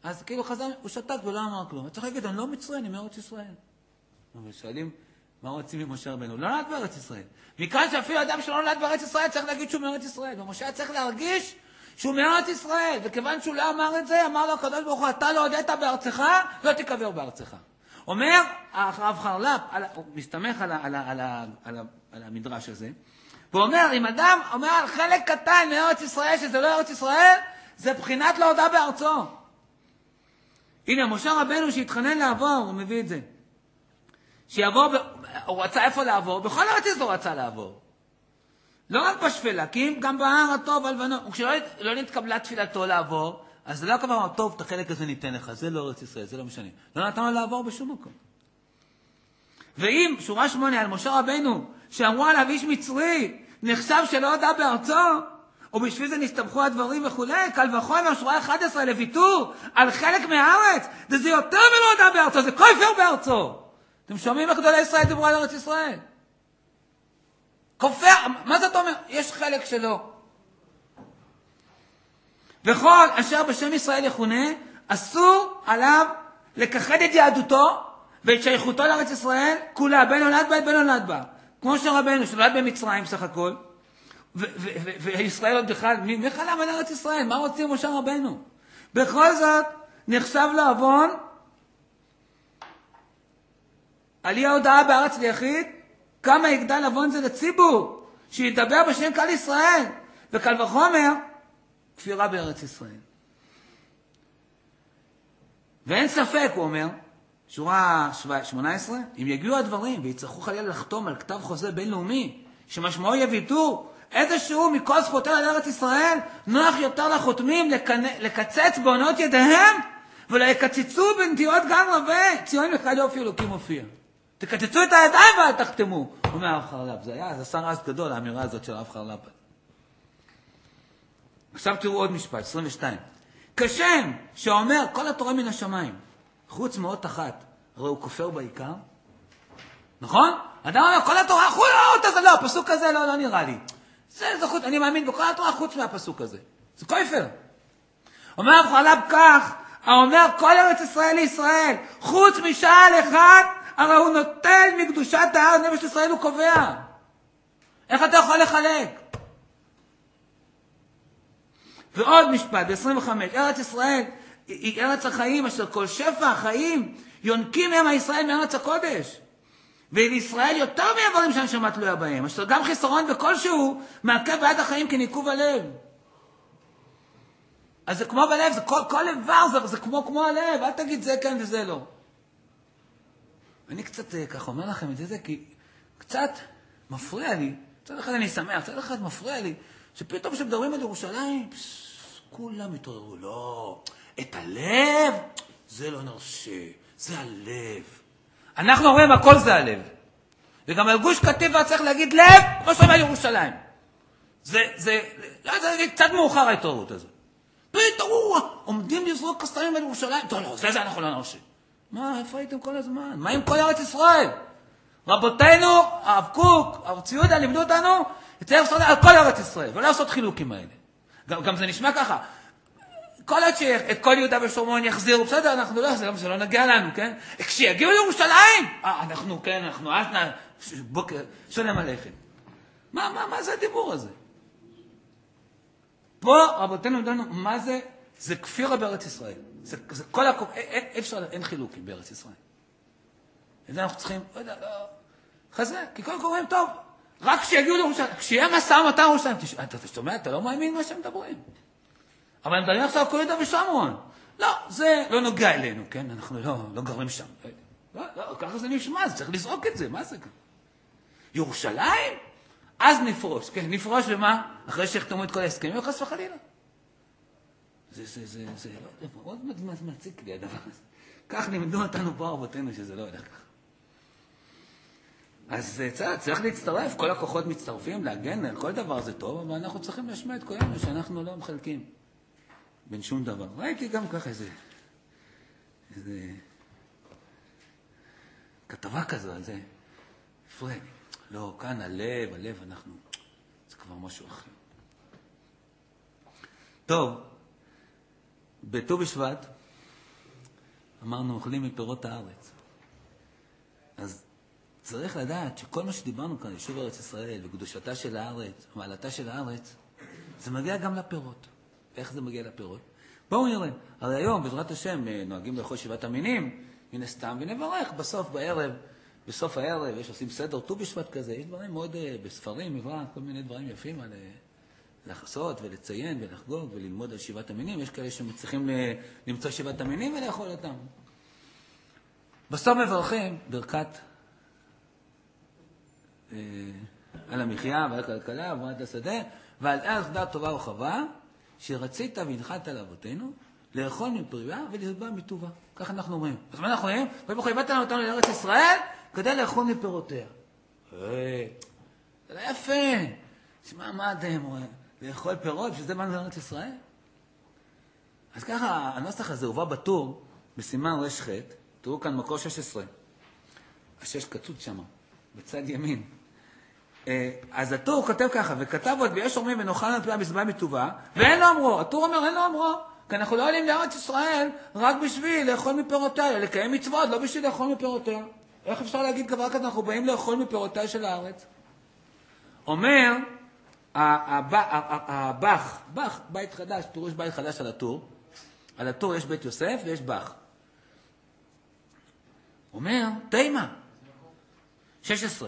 אז כאילו חזר, הוא שתק ולא אמר כלום. צריך להגיד, אני לא מצרי, אני מארץ ישראל. ושואלים, מה רוצים ממשה רבנו? לא נולד בארץ ישראל. מכאן שאפילו אדם שלא נולד בארץ ישראל צריך להגיד שהוא מארץ ישראל. ומשה צריך להרגיש שהוא מארץ ישראל. וכיוון שהוא לא אמר את זה, אמר לו הקדוש ברוך הוא, אתה לא הודית בארצך, לא תיקבר בארצך. אומר הרב חרל"פ, הוא מסתמך על, על, על, על, על, על המדרש הזה, והוא אומר, אם אדם אומר על חלק קטן מארץ ישראל, שזה לא ארץ ישראל, זה בחינת לא הודע בארצו. הנה, משה רבנו שהתחנן לעבור, הוא מביא את זה. שיעבור, ב... הוא רצה איפה לעבור? בכל ארץ הוא רצה לעבור. לא רק בשפלה, כי אם גם בהר הטוב הלבנון, וכשלא לא נתקבלה תפילתו לעבור, אז זה לא כבר טוב, את החלק הזה ניתן לך, זה לא ארץ ישראל, זה לא משנה. לא נתן לו לעבור בשום מקום. ואם, שורה שמונה, על משה רבנו, שאמרו עליו איש מצרי, נחשב שלא הודע בארצו, ובשביל זה נסתבכו הדברים וכו', קל וחומר, שורה אחת עשרה לוויתור, על חלק מהארץ, זה יותר מלא הודע בארצו, זה כופר בארצו. אתם שומעים איך גדולי ישראל דיברו על ארץ ישראל? כופר, מה זאת אומרת? יש חלק שלו. וכל אשר בשם ישראל יכונה, אסור עליו לכחד את יהדותו ואת שייכותו לארץ ישראל, כולה, בין נולד בה, בין נולד בה. כמו שרבנו, שנולד במצרים סך הכל, וישראל עוד בכלל, מי חלם על ארץ ישראל? מה רוצים משה רבנו? בכל זאת, נחשב לעוון, על אי ההודעה בארץ ליחיד, כמה יגדל עוון זה לציבור, שידבר בשם כלל ישראל, וקל וחומר, כפירה בארץ ישראל. ואין ספק, הוא אומר, שורה שמונה עשרה, אם יגיעו הדברים ויצטרכו חלילה לחתום על כתב חוזה בינלאומי, שמשמעו יהיה ויתור, איזשהו מכל זכותיהם על ארץ ישראל, נוח יותר לחותמים לקצץ בעונות ידיהם, ולא יקצצו בנטיעות גן רבי, ציון אחד יופי אלוקים מופיע. תקצצו את הידיים ואל תחתמו, אומר הרב חרל"פ. זה היה, זה עשה רעש גדול, האמירה הזאת של הרב חרל"פ. עכשיו תראו עוד משפט, עשרים ושתיים. כשם שאומר כל התורה מן השמיים, חוץ מאות אחת, הרי הוא כופר בעיקר. נכון? אדם אומר, כל התורה, חוץ מאות הזה, לא, הפסוק הזה לא, לא נראה לי. זה זכות, אני מאמין בכל התורה חוץ מהפסוק הזה. זה כופר. אומר הרב חרל"פ כך, האומר כל ארץ ישראל לישראל, חוץ משעל אחד, הרי הוא נוטל מקדושת הארץ, נפש ישראל הוא קובע. איך אתה יכול לחלק? ועוד משפט, ב-עשרים וחמש, ארץ ישראל היא ארץ החיים, אשר כל שפע החיים יונקים מהם הישראל מארץ הקודש. ולישראל יותר מהדברים שהנשמה תלויה בהם, אשר גם חיסרון וכלשהו מעכב בעד החיים כניקוב הלב. אז זה כמו בלב, זה כל, כל איבר, זה, זה כמו כמו הלב, אל תגיד זה כן וזה לא. אני קצת ככה אומר לכם את זה, כי קצת מפריע לי, קצת אחד אני שמח, קצת אחד מפריע לי, שפתאום כשמדברים על ירושלים, פס, כולם התעוררו, לא, את הלב, זה לא נרשה, זה הלב. אנחנו אומרים, הכל זה הלב. וגם על גוש קטיף צריך להגיד לב, כמו שאומר ירושלים. זה, זה, לא, זה קצת מאוחר ההתעוררות הזאת. פתאום, עומדים לזרוק כסתרים על ירושלים, טוב, לא, זה זה אנחנו לא נרשה. מה, איפה הייתם כל הזמן? מה עם כל ארץ ישראל? רבותינו, הרב קוק, הרב ציודה, לימדו אותנו, צריך לעשות על כל ארץ ישראל, ולא לעשות חילוקים האלה. גם, גם זה נשמע ככה. כל עוד שאת כל יהודה ושומרון יחזירו, בסדר, אנחנו לא, זה, זה לא נגיע לנו, כן? כשיגיעו לירושלים, אה, אנחנו, כן, אנחנו, אז נע, בוקר, שלם עליכם. מה, מה, מה זה הדיבור הזה? פה, רבותינו, יודענו, מה זה? זה כפירה בארץ ישראל. זה, זה כל הקום, אין, אפשר, אין חילוקים בארץ ישראל. את זה אנחנו צריכים, לא יודע, לא, חזק, כי כל קוראים טוב, רק כשיגיעו לירושלים, כשיהיה מסע ומתן ירושלים, אתה תשתומע, אתה לא מאמין מה שהם מדברים. אבל הם מדברים עכשיו כל יהודה ושומרון. לא, זה לא נוגע אלינו, כן? אנחנו לא, לא גרים שם. לא, לא, ככה זה נשמע, זה צריך לזרוק את זה, מה זה כאן? ירושלים? אז נפרוש, כן, נפרוש ומה? אחרי שיחתמו את כל ההסכמים, חס וחלילה. זה, זה, זה, זה, לא, מאוד מציק לי הדבר הזה. כך לימדו אותנו פה ארבותינו שזה לא הולך ככה. אז צריך להצטרף, כל הכוחות מצטרפים, להגן על כל דבר זה טוב, אבל אנחנו צריכים לשמוע את כולנו שאנחנו לא מחלקים בין שום דבר. ראיתי גם ככה איזה, איזה כתבה כזו על זה. פרק, לא, כאן הלב, הלב, אנחנו, זה כבר משהו אחר. טוב, בט"ו בשבט, אמרנו, אוכלים מפירות הארץ. אז צריך לדעת שכל מה שדיברנו כאן, יישוב ארץ ישראל, וקדושתה של הארץ, מעלתה של הארץ, זה מגיע גם לפירות. איך זה מגיע לפירות? בואו נראה. הרי היום, בעזרת השם, נוהגים לאכול שבעת המינים, מן הסתם, ונברך בסוף, בערב, בסוף הערב, יש עושים סדר ט"ו בשבט כזה, יש דברים מאוד, בספרים, מברה, כל מיני דברים יפים על לעשות ולציין ולחגוג וללמוד על שבעת המינים. יש כאלה שמצליחים למצוא שבעת המינים ולאכול אותם. בסוף מברכים ברכת אה, על המחיה ועל הכלכלה ועל השדה, ועל ארץ דעת טובה ורחבה, שרצית והנחלת לאבותינו, לאכול מפריה ולשבע מטובה. כך אנחנו אומרים. אז מה אנחנו אומרים? ובכל הבאת לנו אותנו לארץ ישראל, כדי לאכול מפירותיה. אה, זה לא יפה. תשמע, מה אתם אומרים? לאכול פירות, שזה באנו לארץ ישראל? אז ככה, הנוסח הזה הובא בטור, בסימן רש ח', תראו כאן מקור שש עשרה. השש קצוץ שם, בצד ימין. אז הטור כותב ככה, וכתב עוד, ויש אומרים ונאכל על פיה מזבח מטובה, ואין לו אמרו. הטור אומר, אין לו אמרו. כי אנחנו לא עולים לארץ ישראל רק בשביל לאכול מפירותיה, לקיים מצוות, לא בשביל לאכול מפירותיה. איך אפשר להגיד דבר כזה? אנחנו באים לאכול מפירותיה של הארץ. אומר, הבח, בח, בית חדש, פירוש בית חדש על הטור. על הטור יש בית יוסף ויש בח. אומר, תימה, שש עשרה.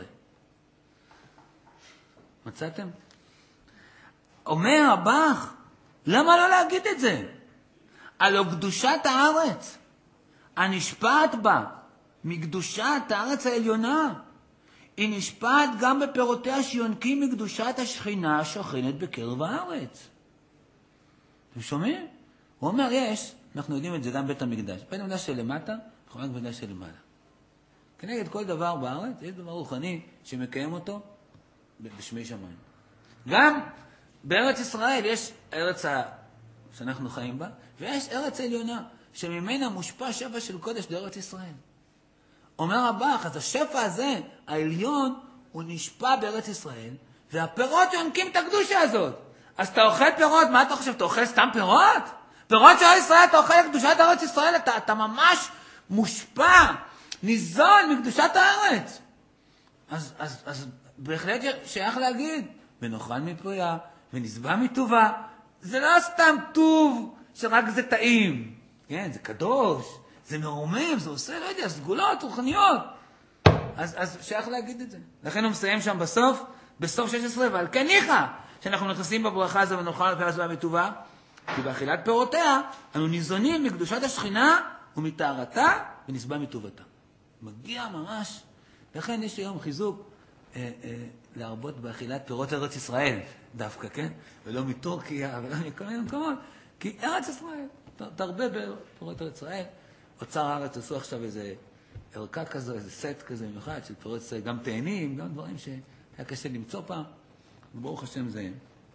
מצאתם? אומר הבח, למה לא להגיד את זה? הלא קדושת הארץ, הנשפעת בה, מקדושת הארץ העליונה, היא נשפעת גם בפירותיה שיונקים מקדושת השכינה השוכנת בקרב הארץ. אתם שומעים? הוא אומר, יש, אנחנו יודעים את זה גם בית המקדש. בית המקדש של למטה, אנחנו רק בית המקדש של למעלה. כנגד כל דבר בארץ, יש דבר רוחני שמקיים אותו בשמי שמיים. גם בארץ ישראל יש ארץ שאנחנו חיים בה, ויש ארץ עליונה, שממנה מושפע שפע של קודש לארץ ישראל. אומר הבח, אז השפע הזה, העליון, הוא נשפע בארץ ישראל, והפירות יונקים את הקדושה הזאת. אז אתה אוכל פירות, מה אתה חושב? אתה אוכל סתם פירות? פירות של ישראל, אתה אוכל קדושת ארץ ישראל, אתה, אתה ממש מושפע, ניזון מקדושת הארץ. אז, אז, אז בהחלט שייך להגיד, ונאכל מפריה, ונשבע מטובה. זה לא סתם טוב, שרק זה טעים. כן, זה קדוש, זה מרומם, זה עושה, לא יודע, סגולות, רוחניות. אז, אז שייך להגיד את זה. לכן הוא מסיים שם בסוף, בסוף שש עשרה, ועל כן ניחא, שאנחנו נכנסים בברכה הזו ונאכל מפריה ונשבע מטובה, כי באכילת פירותיה, אנו ניזונים מקדושת השכינה ומטהרתה ונשבע מטובתה. מגיע ממש, לכן יש היום חיזוק אה, אה, להרבות באכילת פירות ארץ ישראל, דווקא, כן? ולא מטורקיה, ולא מכל מיני מקומות, כי ארץ ישראל, תרבה בפירות ארץ ישראל. אוצר הארץ עשו עכשיו איזה ערכה כזו, איזה סט כזה מיוחד של פירות ישראל, גם תאנים, גם דברים שהיה קשה למצוא פעם, וברוך השם זה.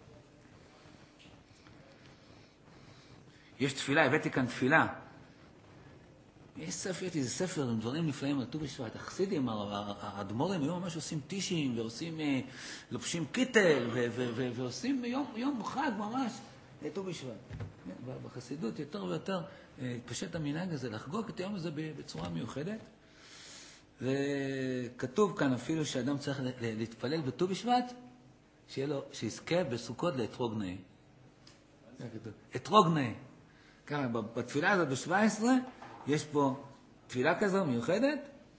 יש תפילה, הבאתי כאן תפילה. יש ספר, יש איזה ספר עם דברים נפלאים על ט"ו בשבט. החסידים, האדמו"רים היום ממש עושים טישים, ועושים, לובשים קיטל, ועושים יום חג ממש לט"ו בשבט. בחסידות יותר ויותר פשט המנהג הזה, לחגוג את היום הזה בצורה מיוחדת. וכתוב כאן אפילו שאדם צריך להתפלל בט"ו בשבט, שיהיה לו, שיזכה בסוכות לאתרוג נאה. אתרוג נאה. ככה, בתפילה הזאת ב-שבע עשרה, יש פה תפילה כזו מיוחדת,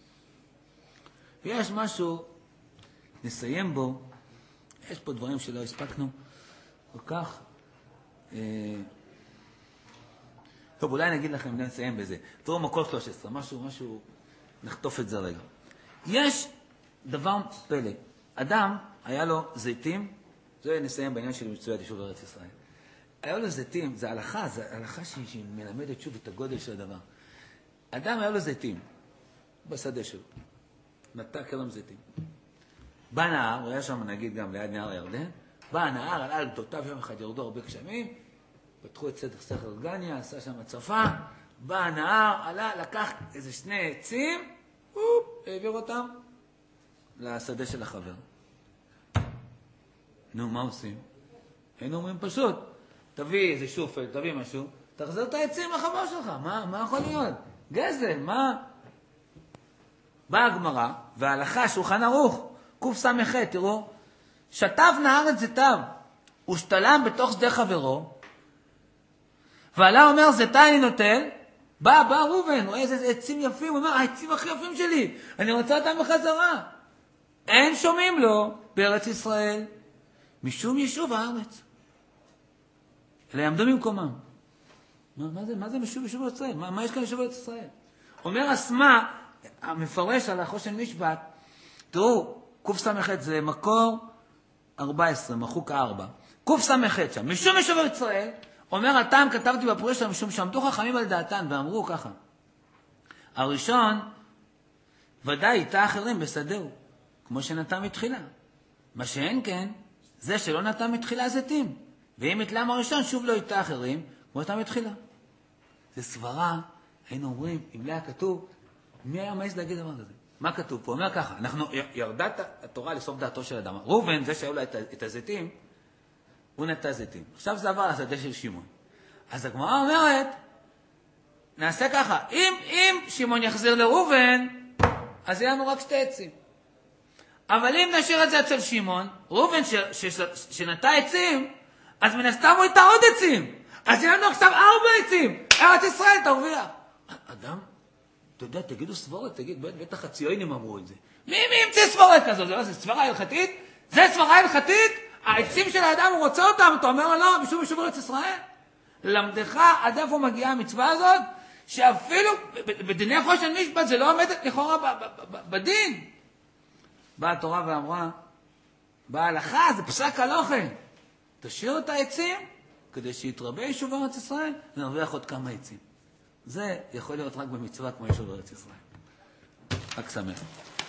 ויש משהו, נסיים בו, יש פה דברים שלא הספקנו כל כך. טוב, אולי נגיד לכם, נסיים בזה. תראו מקור שלוש עשרה, משהו, משהו, נחטוף את זה רגע. יש דבר פלא. אדם, היה לו זיתים, זה נסיים בעניין של מצוות יישוב ארץ ישראל. היה לו זיתים, זה הלכה, זה הלכה שהיא, שהיא מלמדת שוב את הגודל של הדבר. אדם היה לו זיתים, בשדה שלו. נטע כרם זיתים. בא נהר, הוא היה שם נגיד גם ליד נהר הירדן, בא הנהר, עלה על גדותיו יום אחד, ירדו הרבה גשמים, פתחו את סדך סכר גניה, עשה שם הצפה, בא הנהר, עלה, לקח איזה שני עצים, אופ, העביר אותם לשדה של החבר. נו, מה עושים? היינו אומרים פשוט, תביא איזה שופל, תביא משהו, תחזיר את העצים לחבר שלך, מה, מה יכול להיות? גזל, מה? באה הגמרא, וההלכה, שולחן ערוך, קס"ח, תראו, שטף נהר את זיתיו, ושתלם בתוך שדה חברו, ועלה אומר, זיתה אני נוטל, בא, בא ראובן, רואה איזה עצים יפים, הוא אומר, העצים הכי יפים שלי, אני רוצה אותם בחזרה. אין שומעים לו בארץ ישראל, משום יישוב הארץ. אלא יעמדו במקומם. מה, מה זה, מה זה משוב יישוב ארץ ישראל? מה, מה יש כאן יישוב ארץ ישראל? אומר אסמה, המפרש על החושן משפט, תראו, קס"ח זה מקור ארבע עשרה, מחוק ארבע. קס"ח שם, משום יישוב ארץ ישראל, אומר הטעם כתבתי בפרוש שלנו, משום שעמדו חכמים על דעתן, ואמרו ככה, הראשון, ודאי איתה אחרים בסדהו, כמו שנתן מתחילה. מה שאין כן, זה שלא נתן מתחילה זיתים. ואם התלם הראשון, שוב לא איתה אחרים, כמו נתן מתחילה. זה סברה, היינו אומרים, אם לא היה כתוב, מי היה מעז להגיד דבר כזה? מה כתוב פה? אומר ככה, אנחנו, ירדה התורה לסוף דעתו של אדם. ראובן, זה שהיו לה את, את הזיתים, הוא נטע זיתים. עכשיו זה עבר לשדה של שמעון. אז הגמרא אומרת, נעשה ככה, אם, אם שמעון יחזיר לראובן, אז יהיה לנו רק שתי עצים. אבל אם נשאיר את זה אצל שמעון, ראובן ש, ש, ש, שנטע עצים, אז מן הסתם הוא איתה עוד עצים. אז יהיה לנו עכשיו ארבע עצים. ארץ ישראל תרוויח. אדם, אתה יודע, תגידו סבורת, תגיד, בטח הציונים אמרו את זה. מי, מי ימצא סבורת כזו? זה, זה סברה הלכתית? זה סברה הלכתית? העצים של האדם, הוא רוצה אותם, אתה אומר לו, לא, משום משום ארץ ישראל. למדך עד איפה מגיעה המצווה הזאת, שאפילו בדיני חושן משפט זה לא עומד לכאורה בדין. באה התורה ואמרה, בהלכה זה פסק הלכה. תשאיר את העצים, כדי שיתרבה יישוב ארץ ישראל, ונרוויח עוד כמה עצים. זה יכול להיות רק במצווה כמו יישוב ארץ ישראל. רק שמח.